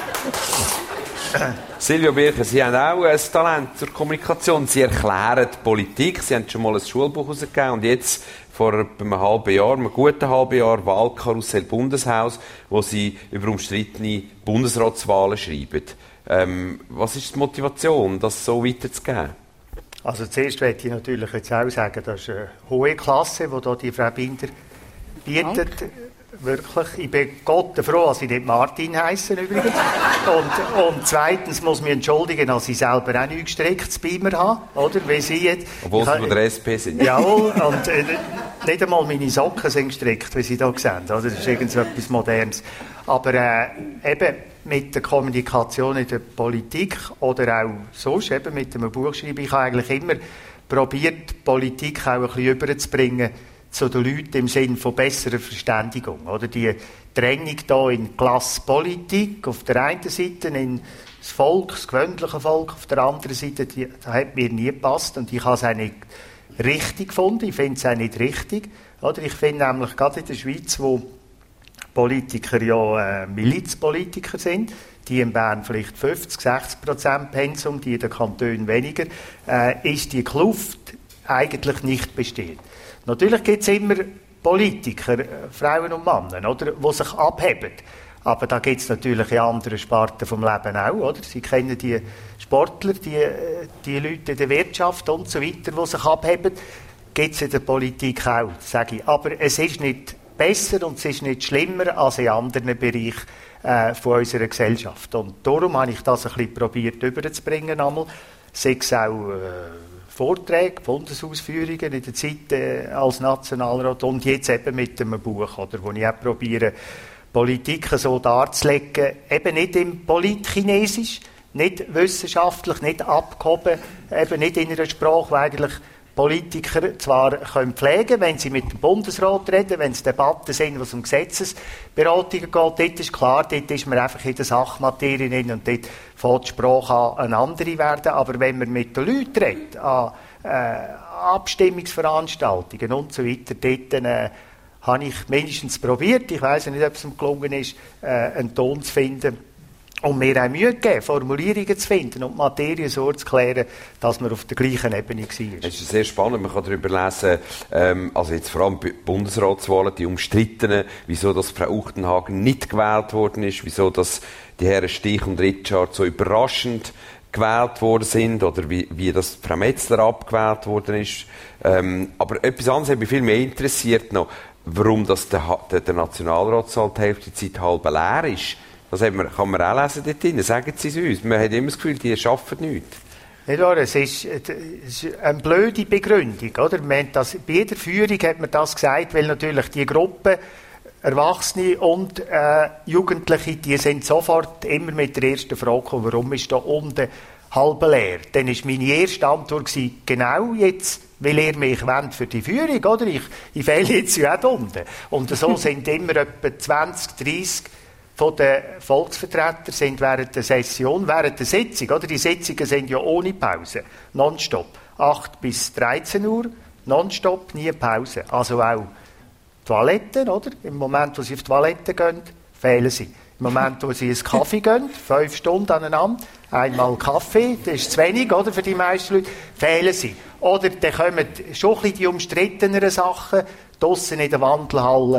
Silvio Bircher, Sie haben auch ein Talent zur Kommunikation. Sie erklären die Politik. Sie haben schon mal ein Schulbuch herausgegeben und jetzt vor einem halben Jahr, einem guten halben Jahr, Wahlkarussell Bundeshaus, wo Sie über umstrittene Bundesratswahlen schreiben. Ähm, was ist die Motivation, das so weiterzugeben? Also zuerst möchte ich natürlich jetzt auch sagen, das ist eine hohe Klasse, die hier die Frau Binder bietet. Danke. Wirklich. Ich bin Gott froh, dass ich nicht Martin heisse übrigens. Und, und zweitens muss ich mich entschuldigen, dass ich selber auch nichts Gestricktes bei mir habe. Oder? Wie Sie jetzt. Obwohl Sie von der S P sind. Jawohl. Und äh, nicht einmal meine Socken sind gestrickt, wie Sie hier sehen. Oder? Das ist irgend so etwas Modernes. Aber äh, eben mit der Kommunikation in der Politik oder auch sonst, eben mit einem Buchschreiben, ich habe eigentlich immer probiert, die Politik auch ein bisschen überzubringen zu den Leuten im Sinne von besserer Verständigung. Oder die Drängung hier in Klassenpolitik auf der einen Seite, in das Volk, das gewöhnliche Volk auf der anderen Seite, die, das hat mir nie gepasst und ich habe es auch nicht richtig gefunden. Ich finde es auch nicht richtig. Oder ich finde nämlich gerade in der Schweiz, wo Politiker ja äh, Milizpolitiker sind, die in Bern vielleicht fünfzig, sechzig Prozent Pensum, die in den Kantonen weniger, äh, ist die Kluft eigentlich nicht bestehend. Natürlich gibt es immer Politiker, Frauen und Männer, oder, die sich abheben. Aber da gibt es natürlich in anderen Sparten vom Leben auch. Oder? Sie kennen die Sportler, die, die Leute in der Wirtschaft und so weiter, die sich abheben. Gibt es in der Politik auch, sage ich. Aber es ist nicht besser und es ist nicht schlimmer als in anderen Bereichen äh, von unserer Gesellschaft. Und darum habe ich das ein bisschen probiert überzubringen. Sei es auch äh, Vorträge, Bundesausführungen in der Zeit äh, als Nationalrat und jetzt eben mit einem Buch, oder, wo ich auch probiere, Politik so darzulegen, eben nicht im Politchinesisch, nicht wissenschaftlich, nicht abgehoben, eben nicht in einer Sprache, die eigentlich Politiker zwar können pflegen, wenn sie mit dem Bundesrat reden, wenn es Debatten sind, was um Gesetzesberatungen geht, dort ist klar, dort ist man einfach in der Sachmaterie drin und dort fängt die Sprache an, eine andere werden. Aber wenn man mit den Leuten redet, an äh, Abstimmungsveranstaltungen und so weiter, dort äh, habe ich mindestens probiert, ich weiss nicht, ob es mir gelungen ist, äh, einen Ton zu finden, und mir auch Mühe gegeben, Formulierungen zu finden und die Materie so zu klären, dass man auf der gleichen Ebene war. Es ist sehr spannend, man kann darüber lesen, ähm, also jetzt vor allem bei Bundesratswahlen, die umstrittenen, wieso das Frau Uchtenhagen nicht gewählt worden ist, wieso das die Herren Stich und Ritschard so überraschend gewählt worden sind oder wie, wie das Frau Metzler abgewählt worden ist. Ähm, aber etwas anderes hat mich viel mehr interessiert noch, warum das der, der, der Nationalratssaal die Hälfte der Zeit halb leer ist. Das kann man auch lesen dort drin. Sagen Sie es uns. Man hat immer das Gefühl, die arbeiten nichts. Ja, es ist, es ist eine blöde Begründung. Oder? Man das, bei jeder Führung hat man das gesagt, weil natürlich die Gruppe, Erwachsene und äh, Jugendliche, die sind sofort immer mit der ersten Frage gekommen, warum ist da unten halb leer? Dann war meine erste Antwort gewesen, genau jetzt, weil ihr mich wollt für die Führung. Oder? Ich, ich fehle jetzt ja auch unten. Und so sind immer etwa zwanzig, dreissig von den Volksvertretern sind während der Session, während der Sitzung, oder? Die Sitzungen sind ja ohne Pause, nonstop. acht bis dreizehn Uhr, nonstop, nie Pause. Also auch Toiletten, oder? Im Moment, wo sie auf die Toilette gehen, fehlen sie. Im Moment, wo sie einen Kaffee gehen, fünf Stunden aneinander, einmal Kaffee, das ist zu wenig, oder, für die meisten Leute, fehlen sie. Oder dann kommen schon ein bisschen die umstritteneren Sachen, draussen in der Wandelhalle,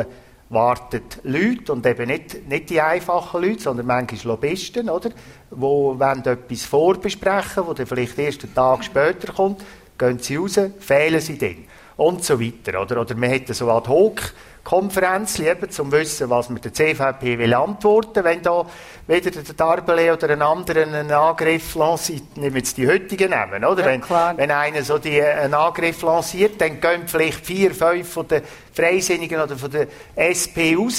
warten Leute, und eben nicht, nicht die einfachen Leute, sondern manchmal Lobbyisten, oder? Die wollen etwas vorbesprechen, das dann vielleicht erst einen Tag später kommt, gehen sie raus, fehlen sie dann. Und so weiter. Oder, oder man hätte so Ad-Hoc-Konferenzen, eben, um zu wissen, was man der C V P will antworten, wenn da weder der Tarbele oder ein anderer einen Angriff lanciert, nehmen jetzt die heutigen nehmen, oder? Ja, wenn, wenn einer so die, einen Angriff lanciert, dann gehen vielleicht vier, fünf von den Freisinnigen oder von der S P raus.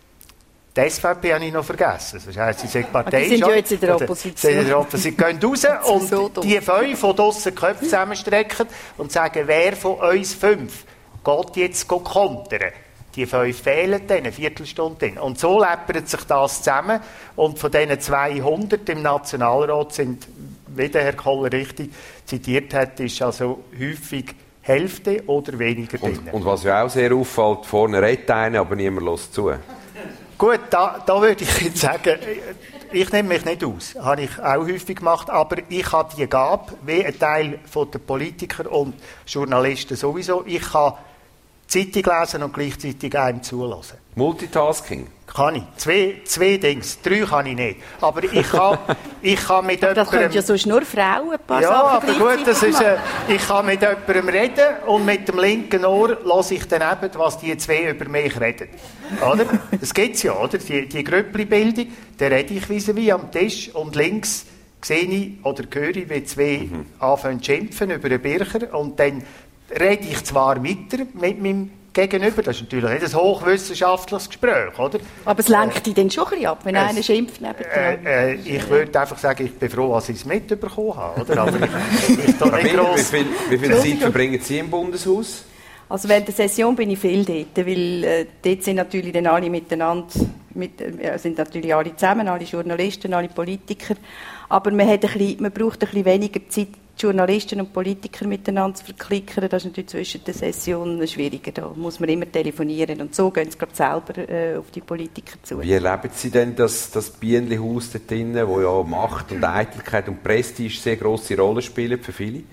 Die S V P habe ich noch vergessen. Das heisst, sie sind Partei. Die sind ja jetzt in der Opposition. Sie sind in der Opposition. Sie gehen raus und so die fünf, die draussen die Köpfe zusammenstrecken und sagen, wer von uns fünf geht jetzt kontern. Die fünf fehlen dann, eine Viertelstunde dann. Und so läppert sich das zusammen. Und von diesen zweihundert im Nationalrat sind, wie der Herr Koller richtig zitiert hat, ist also häufig Hälfte oder weniger drin. Und, und was ja auch sehr auffällt, vorne redet einer, aber niemand hört zu. Gut, da, da würde ich jetzt sagen, ich nehme mich nicht aus. Das habe ich auch häufig gemacht, aber ich habe die Gabe, wie ein Teil der Politiker und Journalisten sowieso, ich kann Zeitung lesen und gleichzeitig einem zulassen. Multitasking? Kann ich. Zwei, zwei Dinge. Drei kann ich nicht. Aber ich kann, ich kann mit aber das jemandem... können ja sonst nur Frauen ein paar Ja, Sachen aber gut, das ist, äh, ich kann mit jemandem reden und mit dem linken Ohr lasse ich dann eben, was die zwei über mich reden. Oder? Das gibt es ja, oder? Die, die Grüppli-Bildung, da rede ich vis-à-vis am Tisch und links sehe ich oder höre ich, wie zwei mhm. anfangen zu schimpfen über den Bircher und dann rede ich zwar weiter mit meinem Gegenüber, das ist natürlich nicht ein hochwissenschaftliches Gespräch, oder? Aber es lenkt dich dann schon ein bisschen ab, wenn es, einer schimpft neben dir. Äh, äh, ich würde einfach sagen, ich bin froh, dass ich es mitbekommen habe, oder? Aber ich, ich, ich da nicht gross... Wie viel, wie viel Zeit verbringen Sie im Bundeshaus? Also während der Session bin ich viel dort, weil äh, dort sind natürlich dann alle miteinander, mit, äh, sind natürlich alle zusammen, alle Journalisten, alle Politiker, aber man, hat ein bisschen, man braucht ein bisschen weniger Zeit, Journalisten und Politiker miteinander zu verklickern. Das ist natürlich zwischen den Sessionen schwieriger. Da muss man immer telefonieren und so gehen sie gerade selber äh, auf die Politiker zu. Wie erleben Sie denn das, das Bienenhaus dort drinnen, wo ja Macht und Eitelkeit und Prestige sehr grosse Rolle spielen für viele?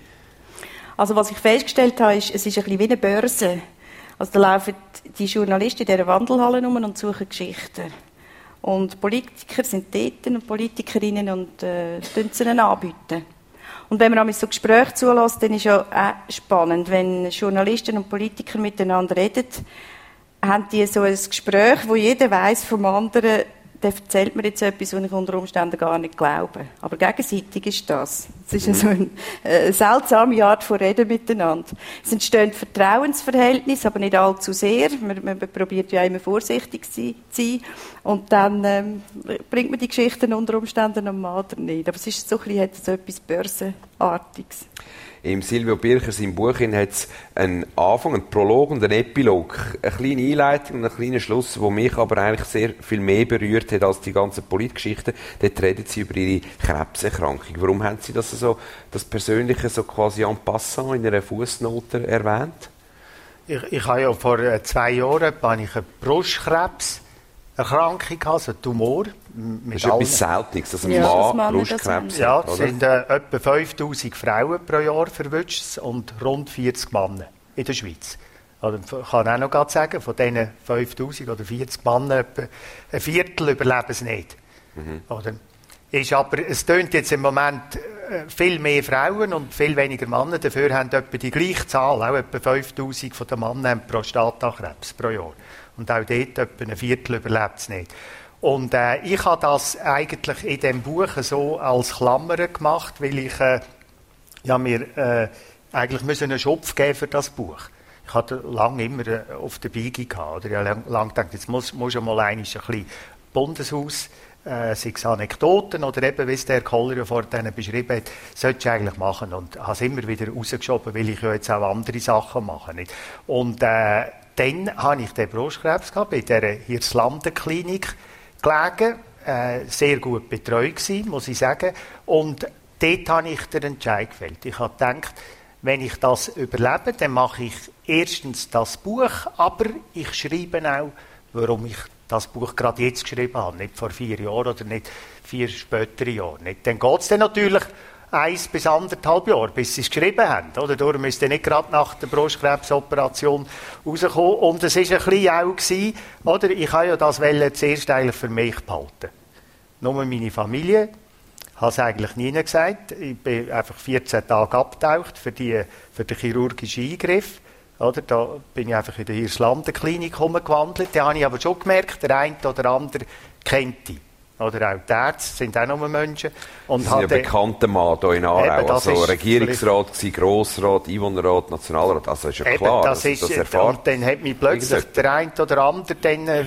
Also was ich festgestellt habe, ist, es ist ein bisschen wie eine Börse. Also da laufen die Journalisten in dieser Wandelhalle rum und suchen Geschichten. Und Politiker sind dort und Politikerinnen und äh, sie ihnen anbieten. Und wenn man so Gespräche zulässt, dann ist ja auch spannend, wenn Journalisten und Politiker miteinander reden, haben die so ein Gespräch, wo jeder weiss vom anderen, der erzählt mir jetzt etwas, was ich unter Umständen gar nicht glaube. Aber gegenseitig ist das. Es ist so eine, eine seltsame Art von Reden miteinander. Es entstehen Vertrauensverhältnisse, aber nicht allzu sehr. Man, man probiert ja immer vorsichtig zu sein. Und dann ähm, bringt man die Geschichten unter Umständen am Mann oder nicht. Aber es ist so, ein bisschen, hat so etwas Börsenartiges. Im Silvio Bircher seinem Buch hat es einen Anfang, einen Prolog und einen Epilog. Eine kleine Einleitung und einen kleinen Schluss, der mich aber eigentlich sehr viel mehr berührt hat als die ganzen Politgeschichten. Dort reden Sie über Ihre Krebserkrankung. Warum haben Sie das so, das Persönliche so quasi en passant in einer Fußnote erwähnt? Ich, ich habe ja vor zwei Jahren habe ich eine Brustkrebserkrankung, also einen Tumor. Das ist etwas Seltenes, dass ein ja, Mann Brustkrebs Ja, hat, es sind äh, etwa fünftausend Frauen pro Jahr verwünscht und rund vierzig Männer in der Schweiz. Also, ich kann auch noch sagen, von diesen fünftausend oder vierzig Männern, etwa ein Viertel überleben es nicht. Mhm. Oder? Ist aber, es tönt jetzt im Moment äh, viel mehr Frauen und viel weniger Männer. Dafür haben etwa die gleiche Zahl, auch etwa fünftausend von den Männern haben Prostatakrebs pro Jahr. Und auch dort etwa ein Viertel überlebt es nicht. Und äh, ich habe das eigentlich in diesem Buch so als Klammern gemacht, weil ich äh, ja, mir äh, eigentlich müssen einen Schopf geben für das Buch. Ich hatte lange immer äh, auf der Biege gehabt. Oder? Ich habe lange lang gedacht, jetzt muss, muss ja mal ein bisschen Bundeshaus, äh, sei es Anekdoten oder eben, wie es der Koller ja vorhin beschrieben hat, sollte ich eigentlich machen. Und habe es immer wieder rausgeschoben, weil ich ja jetzt auch andere Sachen mache. Nicht? Und äh, dann hatte ich den Brustkrebs gehabt, bei dieser Hirslanden-Klinik gelegen, äh, sehr gut betreut gewesen, muss ich sagen. Und dort habe ich den Entscheid gefällt. Ich habe gedacht, wenn ich das überlebe, dann mache ich erstens das Buch, aber ich schreibe auch, warum ich das Buch gerade jetzt geschrieben habe, nicht vor vier Jahren oder nicht vier spätere Jahre. Nicht. Dann geht es dann natürlich eins bis anderthalb Jahre, bis sie es geschrieben haben. Oder? Darum ist nicht gerade nach der Brustkrebsoperation rausgekommen. Und es war ein bisschen auch, gewesen, oder? Ich wollte ja das zuerst eigentlich für mich behalten. Nur meine Familie. Ich habe es eigentlich nie gesagt. Ich bin einfach vierzehn Tage abgetaucht für, die, für den chirurgischen Eingriff. Oder? Da bin ich einfach in der Hirslanden-Klinik umgewandelt. Da habe ich aber schon gemerkt, der eine oder andere kennt ihn. Oder auch die Ärzte sind auch nur Menschen. Und Sie sind ein bekannter Mann hier in Aarau. Eben, also Regierungsrat, Grossrat, Einwohnerrat, Nationalrat. Also ist ja eben, klar, das dass ist, das erfahrt. Und dann hat mich plötzlich der eine oder andere dann, äh,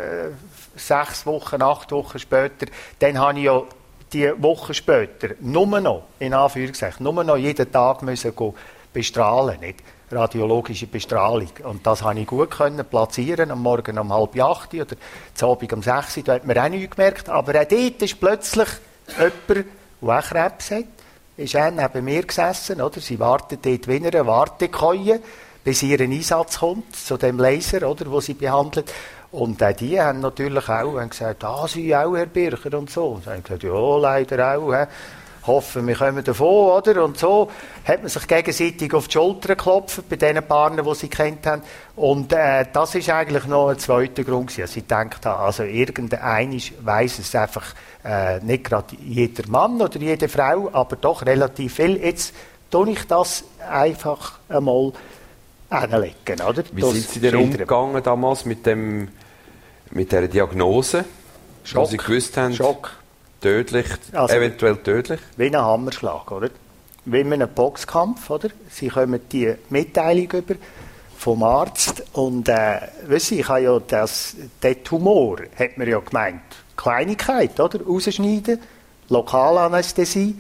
sechs Wochen, acht Wochen später, dann habe ich ja die Woche später nur noch, in Anführungszeichen, nur noch jeden Tag müssen go bestrahlen, nicht? Radiologische Bestrahlung. Und das habe ich gut können platzieren, am Morgen um halb acht oder am Abend um sechs Uhr, da hat man auch nichts gemerkt. Aber auch dort ist plötzlich jemand, der auch Krebs hat, ist auch neben mir gesessen, oder? Sie wartet dort wie in einer Wartekeule, bis ihr Einsatz kommt, zu dem Laser, oder, wo sie behandelt. Und auch die haben natürlich auch haben gesagt, ah, Sie auch, Herr Bircher, und so. Und sie haben gesagt, ja, leider auch, he. Hoffen, wir kommen davon, oder? Und so hat man sich gegenseitig auf die Schulter geklopft, bei den Paaren, die sie kennt haben. Und äh, das ist eigentlich noch ein zweiter Grund gewesen. Also ich denke, also irgendeiner weiss es einfach äh, nicht gerade jeder Mann oder jede Frau, aber doch relativ viel. Jetzt tue ich das einfach einmal hinlegen, oder? Wie das sind Sie denn schildern. umgegangen damals mit, dem, mit dieser Diagnose? Schock. Wo Sie gewusst haben, Schock. tödlich, Also, eventuell tödlich? Wie ein Hammerschlag, oder? Wie in einem Boxkampf, oder? Sie kommen die Mitteilung über vom Arzt und äh, weißt du, ich habe ja das, der Tumor, hat man ja gemeint, Kleinigkeit, oder? Rausschneiden, Lokalanästhesie,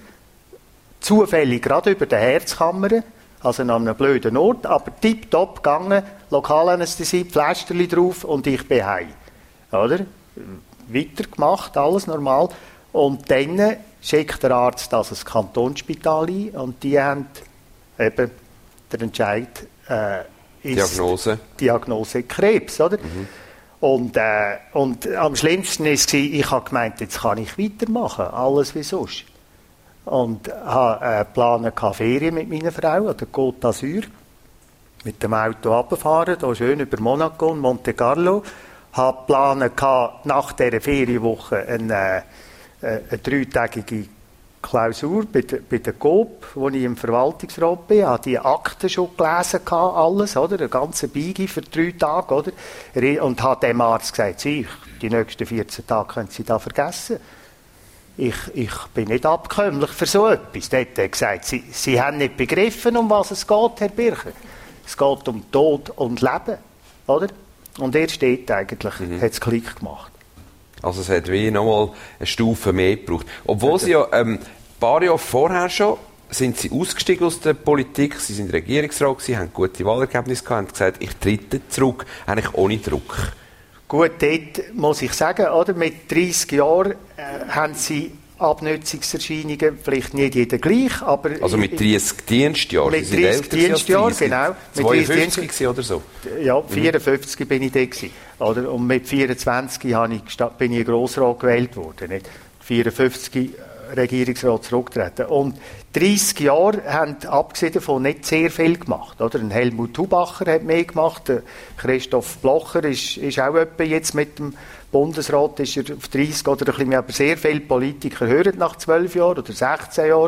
zufällig gerade über der Herzkammer, also an einem blöden Ort, aber tipptopp gegangen, Lokalanästhesie, Pflasterli drauf und ich bin heim, oder? Weitergemacht, alles normal. Und dann schickt der Arzt das ins Kantonsspital ein und die haben eben den Entscheid, äh, ist Diagnose. Diagnose Krebs, oder? Mhm. Und, äh, und am schlimmsten war es, ich habe gemeint, jetzt kann ich weitermachen, alles wie sonst. Und habe äh, planen Ferien mit meiner Frau an der Côte d'Azur, mit dem Auto runterfahren, hier schön über Monaco und Monte Carlo. Habe planen nach dieser Ferienwoche eine, äh, eine dreitägige Klausur bei der, bei der Coop, wo ich im Verwaltungsrat bin. Ich habe die Akten schon gelesen, alles, oder? Eine ganze Biege für drei Tage, oder? Und habe dem Arzt gesagt, Sie, die nächsten vierzehn Tage können Sie da vergessen. Ich, ich bin nicht abkömmlich für so etwas. Dort hat er gesagt, Sie, Sie haben nicht begriffen, um was es geht, Herr Bircher. Es geht um Tod und Leben, oder? Und er steht eigentlich, mhm. hat es Klick gemacht. Also es hat wie nochmal eine Stufe mehr gebraucht. Obwohl Sie ja ähm, ein paar Jahre vorher schon sind Sie ausgestiegen aus der Politik, Sie sind Regierungsrat, Sie haben gute Wahlergebnisse gehabt, haben gesagt, ich trete zurück, eigentlich ohne Druck. Gut, dort muss ich sagen, oder, mit dreissig Jahren äh, haben Sie Abnutzungserscheinungen, vielleicht nicht jeder gleich, aber... Also mit dreissig Dienstjahren? Mit dreissig Dienstjahren, genau. zweiundfünfzig oder so? Ja, vierundfünfzig mhm. bin ich da gewesen, oder? Und mit vierundzwanzig habe ich, bin ich Grossrat gewählt worden, nicht? vierundfünfzig Regierungsrat zurückgetreten. Und dreissig Jahre haben, abgesehen davon, nicht sehr viel gemacht. Oder? Ein Helmut Hubacher hat mehr gemacht, der Christoph Blocher ist, ist auch etwa jetzt mit dem Bundesrat, ist er auf dreissig oder ein bisschen mehr, aber sehr viele Politiker hören nach zwölf Jahren oder sechzehn Jahren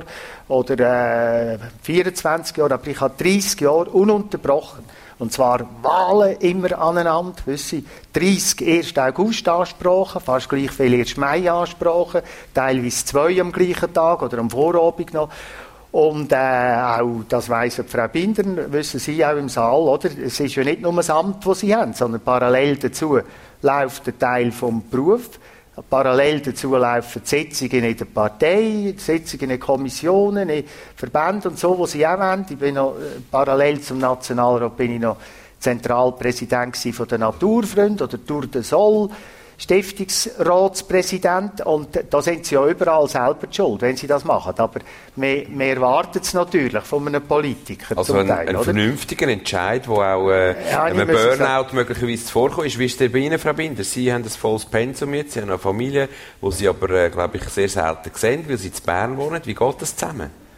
oder äh, vierundzwanzig Jahren, aber ich habe dreissig Jahre ununterbrochen. Und zwar Wahlen immer aneinander, wissen Sie, dreissig ersten August Ansprachen, fast gleich viel ersten Mai Ansprachen, teilweise zwei am gleichen Tag oder am Vorabend noch. Und äh, auch, das weiss Frau Binder, wissen Sie auch im Saal, oder? Es ist ja nicht nur das Amt, das Sie haben, sondern parallel dazu läuft ein Teil vom Beruf. Parallel dazu laufen die Sitzungen in der Partei, die Sitzungen in den Kommissionen, in Verbänden und so, wo sie auch wollen. Ich bin noch, parallel zum Nationalrat bin ich noch Zentralpräsident von der Naturfreunde oder Tour de Sol, Stiftungsratspräsident. Und da sind sie ja überall selber die Schuld, wenn sie das machen. Aber wir, wir erwarten es natürlich von einem Politiker. Also zum ein, Teil, ein oder? vernünftiger Entscheid, der auch äh, ja, einem Burnout möglicherweise vorkommt, ist. Wie ist der bei Ihnen, Frau Binder? Sie haben ein volles Pensum jetzt, Sie haben eine Familie, die Sie aber, äh, glaube ich, sehr selten sehen, weil Sie in Bern wohnen. Wie geht das zusammen?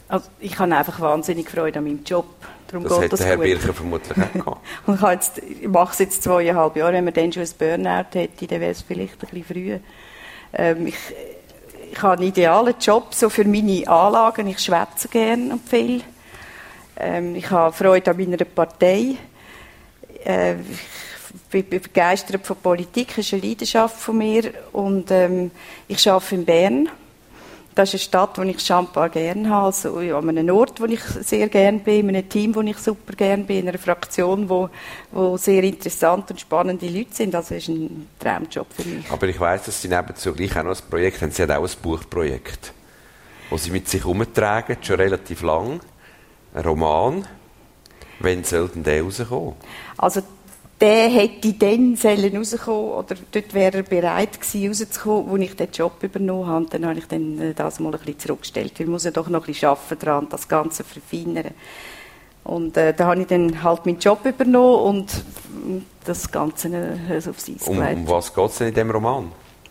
Also ich habe einfach wahnsinnig Freude an meinem Job. Darum das geht hätte das Herr gut. Bircher vermutlich auch gehabt. Und ich, habe jetzt, ich mache es jetzt zweieinhalb Jahre. Wenn man dann schon ein Burnout hätte, dann wäre es vielleicht ein bisschen früher. Ähm, ich, ich habe einen idealen Job so für meine Anlagen. Ich schwätze gerne und viel. Ähm, ich habe Freude an meiner Partei. Äh, ich bin begeistert von Politik. Das ist eine Leidenschaft von mir. Und ähm, ich arbeite in Bern. Das ist eine Stadt, wo ich Champar gerne habe, also an einem Ort, wo ich sehr gerne bin, in einem Team, wo ich super gerne bin, in einer Fraktion, wo, wo sehr interessante und spannende Leute sind. Also ist ein Traumjob für mich. Aber ich weiss, dass Sie nebenzu gleich auch noch ein Projekt haben. Sie haben auch ein Buchprojekt, das Sie mit sich herumtragen, schon relativ lang. Ein Roman. Wann soll denn der rauskommen? Also der hätte dann rauskommen oder dort wäre er bereit gewesen, rauszukommen, als ich den Job übernommen habe. Und dann habe ich dann das mal ein bisschen zurückgestellt. Ich muss ja doch noch ein bisschen arbeiten daran, das Ganze verfeinern. Und äh, da habe ich dann halt meinen Job übernommen und das Ganze äh, aufs Eis Um, gelegt. um was geht es denn in diesem Roman?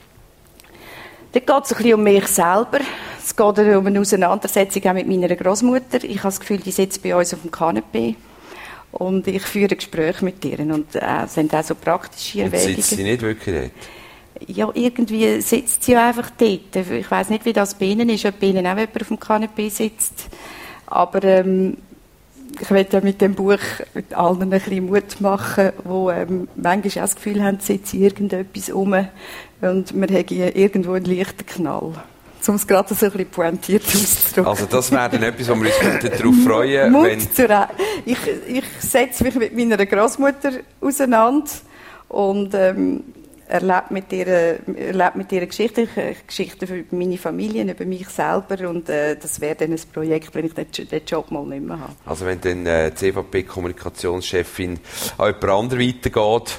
Dort geht es ein bisschen um mich selber. Es geht um eine Auseinandersetzung auch mit meiner Großmutter. Ich habe das Gefühl, die sitzt bei uns auf dem Kanapee. Und ich führe Gespräche mit ihr. Und äh, es sind auch so praktische Erwägungen. Und sitzt sie nicht wirklich dort? Ja, irgendwie sitzt sie ja einfach dort. Ich weiss nicht, wie das bei Ihnen ist, ob bei Ihnen auch jemand auf dem Kanapee sitzt. Aber ähm, ich möchte ja mit dem Buch mit allen ein bisschen Mut machen, die ähm, manchmal auch das Gefühl haben, sitzt irgendetwas rum und wir haben irgendwo einen leichten Knall. Um es gerade so ein bisschen pointiert auszudrücken. Also das wäre dann etwas, wo wir uns darauf freuen. Mut wenn zur, ich, ich setze mich mit meiner Großmutter auseinander und ähm, erlebe mit ihr, erlebe mit ihr Geschichten, Geschichten für meine Familie, über mich selber und äh, das wäre dann ein Projekt, wenn ich den, den Job mal nicht mehr habe. Also wenn dann äh, die C V P-Kommunikationschefin an jemand anderem weitergeht,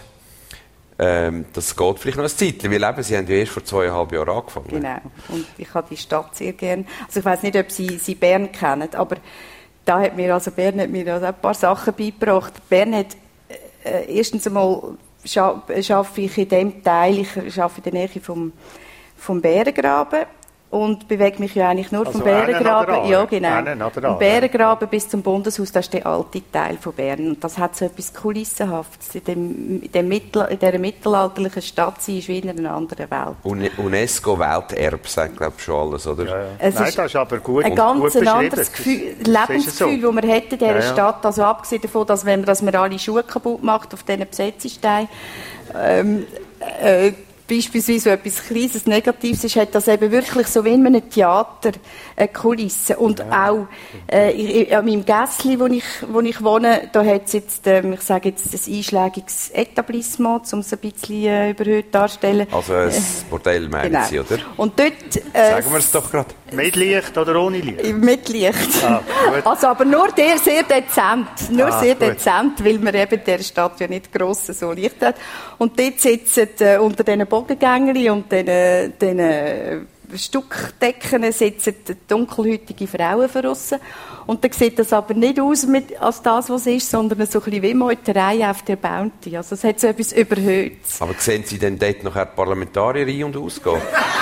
ähm, das geht vielleicht noch ein Zeitchen, weil eben, Sie haben ja erst vor zweieinhalb Jahren angefangen. Genau, und ich habe die Stadt sehr gern. Also ich weiss nicht, ob Sie, Sie Bern kennen, aber da hat mir, also Bern hat mir also ein paar Sachen beigebracht. Bern hat äh, erstens einmal scha- arbeite ich in dem Teil, ich arbeite in der Nähe vom, vom Bärengraben und bewege mich ja eigentlich nur Also vom Bärengraben, ja genau, vom Bärengraben bis zum Bundeshaus, das ist der alte Teil von Bern und das hat so etwas Kulissenhaftes. In, dem, in, dem Mittel, in dieser mittelalterlichen Stadt sie ist wie in einer anderen Welt. Un- UNESCO-Welterbe sagt, glaube ich, schon alles, oder? Ja, ja. Es Nein, ist das ist aber gut, ein ganz gut anderes Gefühl, Lebensgefühl, so. das wir hätten in dieser Ja, ja. Stadt. Also abgesehen davon, dass, wenn man, dass man alle Schuhe kaputt macht auf diesen Besetzungssteinen, ähm, äh, beispielsweise etwas Kleines, Negatives ist, hat das eben wirklich so wie in einem Theater eine Kulisse. Und ja. auch äh, ich, an meinem Gässli, wo ich, wo ich wohne, da hat es jetzt, ähm, ich sage jetzt, ein einschlägiges Etablissement, um es ein bisschen äh, überhöht darzustellen. Also ein Bordell, meinen genau. Sie, oder? Und dort, äh, Sagen wir es doch gerade. Mit Licht oder ohne Licht? Mit Licht. Ah, also aber nur der sehr dezent. Nur Ah, sehr gut. dezent, weil man eben der Stadt ja nicht gross so Licht hat. Und dort sitzen äh, unter diesen Bogengängern und diesen, diesen äh, Stuckdecken sitzen dunkelhäutige Frauen draussen. Und dann sieht das aber nicht aus mit, als das, was es ist, sondern so ein bisschen wie Meuterei auf der Bounty. Also es hat so etwas Überhöhtes. Aber sehen Sie denn dort nachher die Parlamentarier ein- und ausgehen?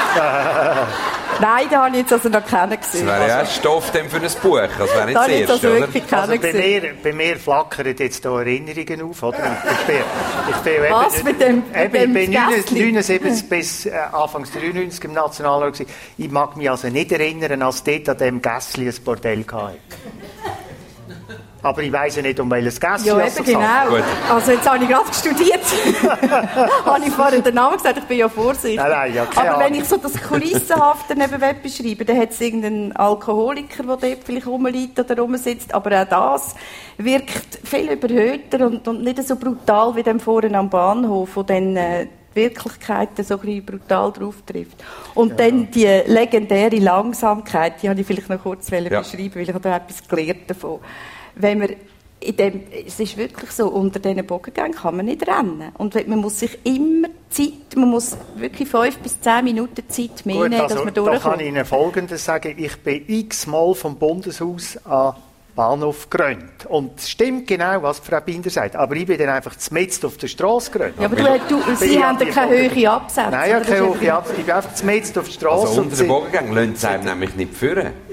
Nein, da habe ich jetzt also noch keinen Das gesehen. wäre ja Stoff dann für ein Buch. Das wäre nicht Da das habe ich jetzt Erste, also oder? wirklich keinen Also bei, gesehen. mir, bei mir flackern jetzt hier Erinnerungen auf. Oder? Ich bin, ich bin Was, eben, mit dem- mit eben, dem ich bin Gässli? neunundsiebzig bis äh, Anfangs dreiundneunzig im Nationalrat gewesen. Ich mag mich also nicht erinnern, als dort an diesem Gässli ein Bordell hatte. Aber ich weiss ja nicht, um welches Gässli Ja, es eben, sich genau. handelt. Gut. Also jetzt habe ich gerade studiert. habe ich vorhin den Namen gesagt, ich bin ja vorsichtig. Nein, nein, ja, keine Aber wenn Ahnung. ich so das Kulissenhafte neben beschreibe, dann hat es irgendeinen Alkoholiker, der dort vielleicht rumliegt oder rumsitzt. Aber auch das wirkt viel überhöhter und, und nicht so brutal wie dem vorhin am Bahnhof, wo dann äh, die Wirklichkeit so ein bisschen brutal drauf trifft. Und ja. dann die legendäre Langsamkeit, die habe ich vielleicht noch kurz Ja. beschreiben, weil ich habe da etwas gelernt davon. Wenn man in dem, es ist wirklich so, unter diesen Bogengängen kann man nicht rennen. Und man muss sich immer Zeit, man muss wirklich fünf bis zehn Minuten Zeit mehr Gut, nehmen, also, dass man da kann durchkommt. ich Ihnen Folgendes sagen. Ich bin x-mal vom Bundeshaus an Bahnhof gerannt. Und es stimmt genau, was Frau Binder sagt. Aber ich bin dann einfach mitten auf der Straße gerannt. Ja, aber du, du, Bin Sie ich haben an ja die keine Folge- hohe Absätze. Nein, ja, oder? keine Das hohe ist Absätze. Ich bin einfach mitten auf der Straße. Also und unter sie- den Bogengang lassen Sie einem nämlich nicht führen.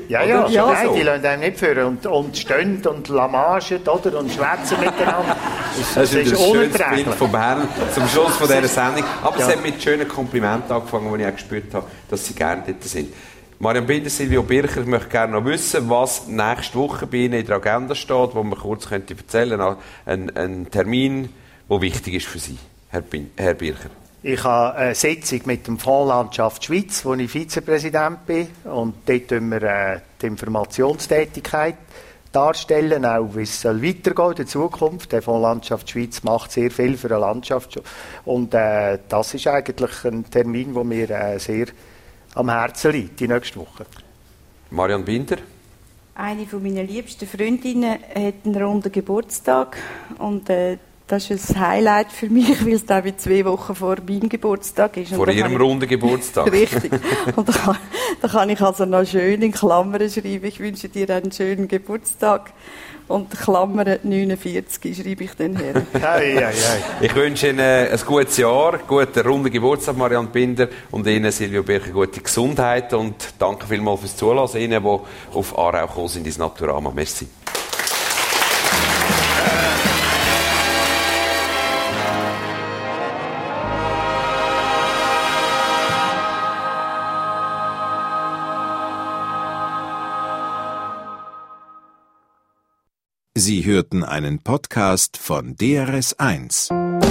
Ja, oder? ja, Ist ja das nein, so? die lassen einem nicht führen. Und, und stehen und lamagen, oder? Und schwätzen miteinander. Das, Das ist ein schönes unerträglich. Bild von Bern zum Schluss von dieser Sendung. Aber Ja. es hat mit schönen Komplimenten angefangen, die ich auch gespürt habe, dass Sie gerne dort sind. Marianne Binder, Silvio Bircher, ich möchte gerne noch wissen, was nächste Woche bei Ihnen in der Agenda steht, wo man kurz könnte erzählen könnte. Ein, ein Termin, der wichtig ist für Sie, Herr, Bin, Herr Bircher. Ich habe eine Sitzung mit dem Fonds Landschaft Schweiz, wo ich Vizepräsident bin. Und dort tun wir äh, die Informationstätigkeit darstellen, auch wie es soll weitergehen in der Zukunft. Der Fonds Landschaft Schweiz macht sehr viel für den Landschaftsschutz. Und äh, das ist eigentlich ein Termin, der mir äh, sehr am Herzen liegt, die nächste Woche. Marianne Binder. Eine von meiner liebsten Freundinnen hat einen runden Geburtstag und äh, das ist ein Highlight für mich, weil es auch wie zwei Wochen vor meinem Geburtstag ist. Und Vor da Ihrem kann runden Geburtstag. ich, richtig. Und da kann, da kann ich also noch schön in Klammern schreiben, ich wünsche dir einen schönen Geburtstag. Und Klammern neunundvierzig schreibe ich dann her. Hei, hei, hei. Ich wünsche Ihnen ein gutes Jahr, guten runden Geburtstag, Marianne Binder, und Ihnen, Silvio Bircher, gute Gesundheit. Und danke vielmals fürs Zuhören, Ihnen, die auf Aarau gekommen sind, ins Naturama. Merci. Sie hörten einen Podcast von D R S eins.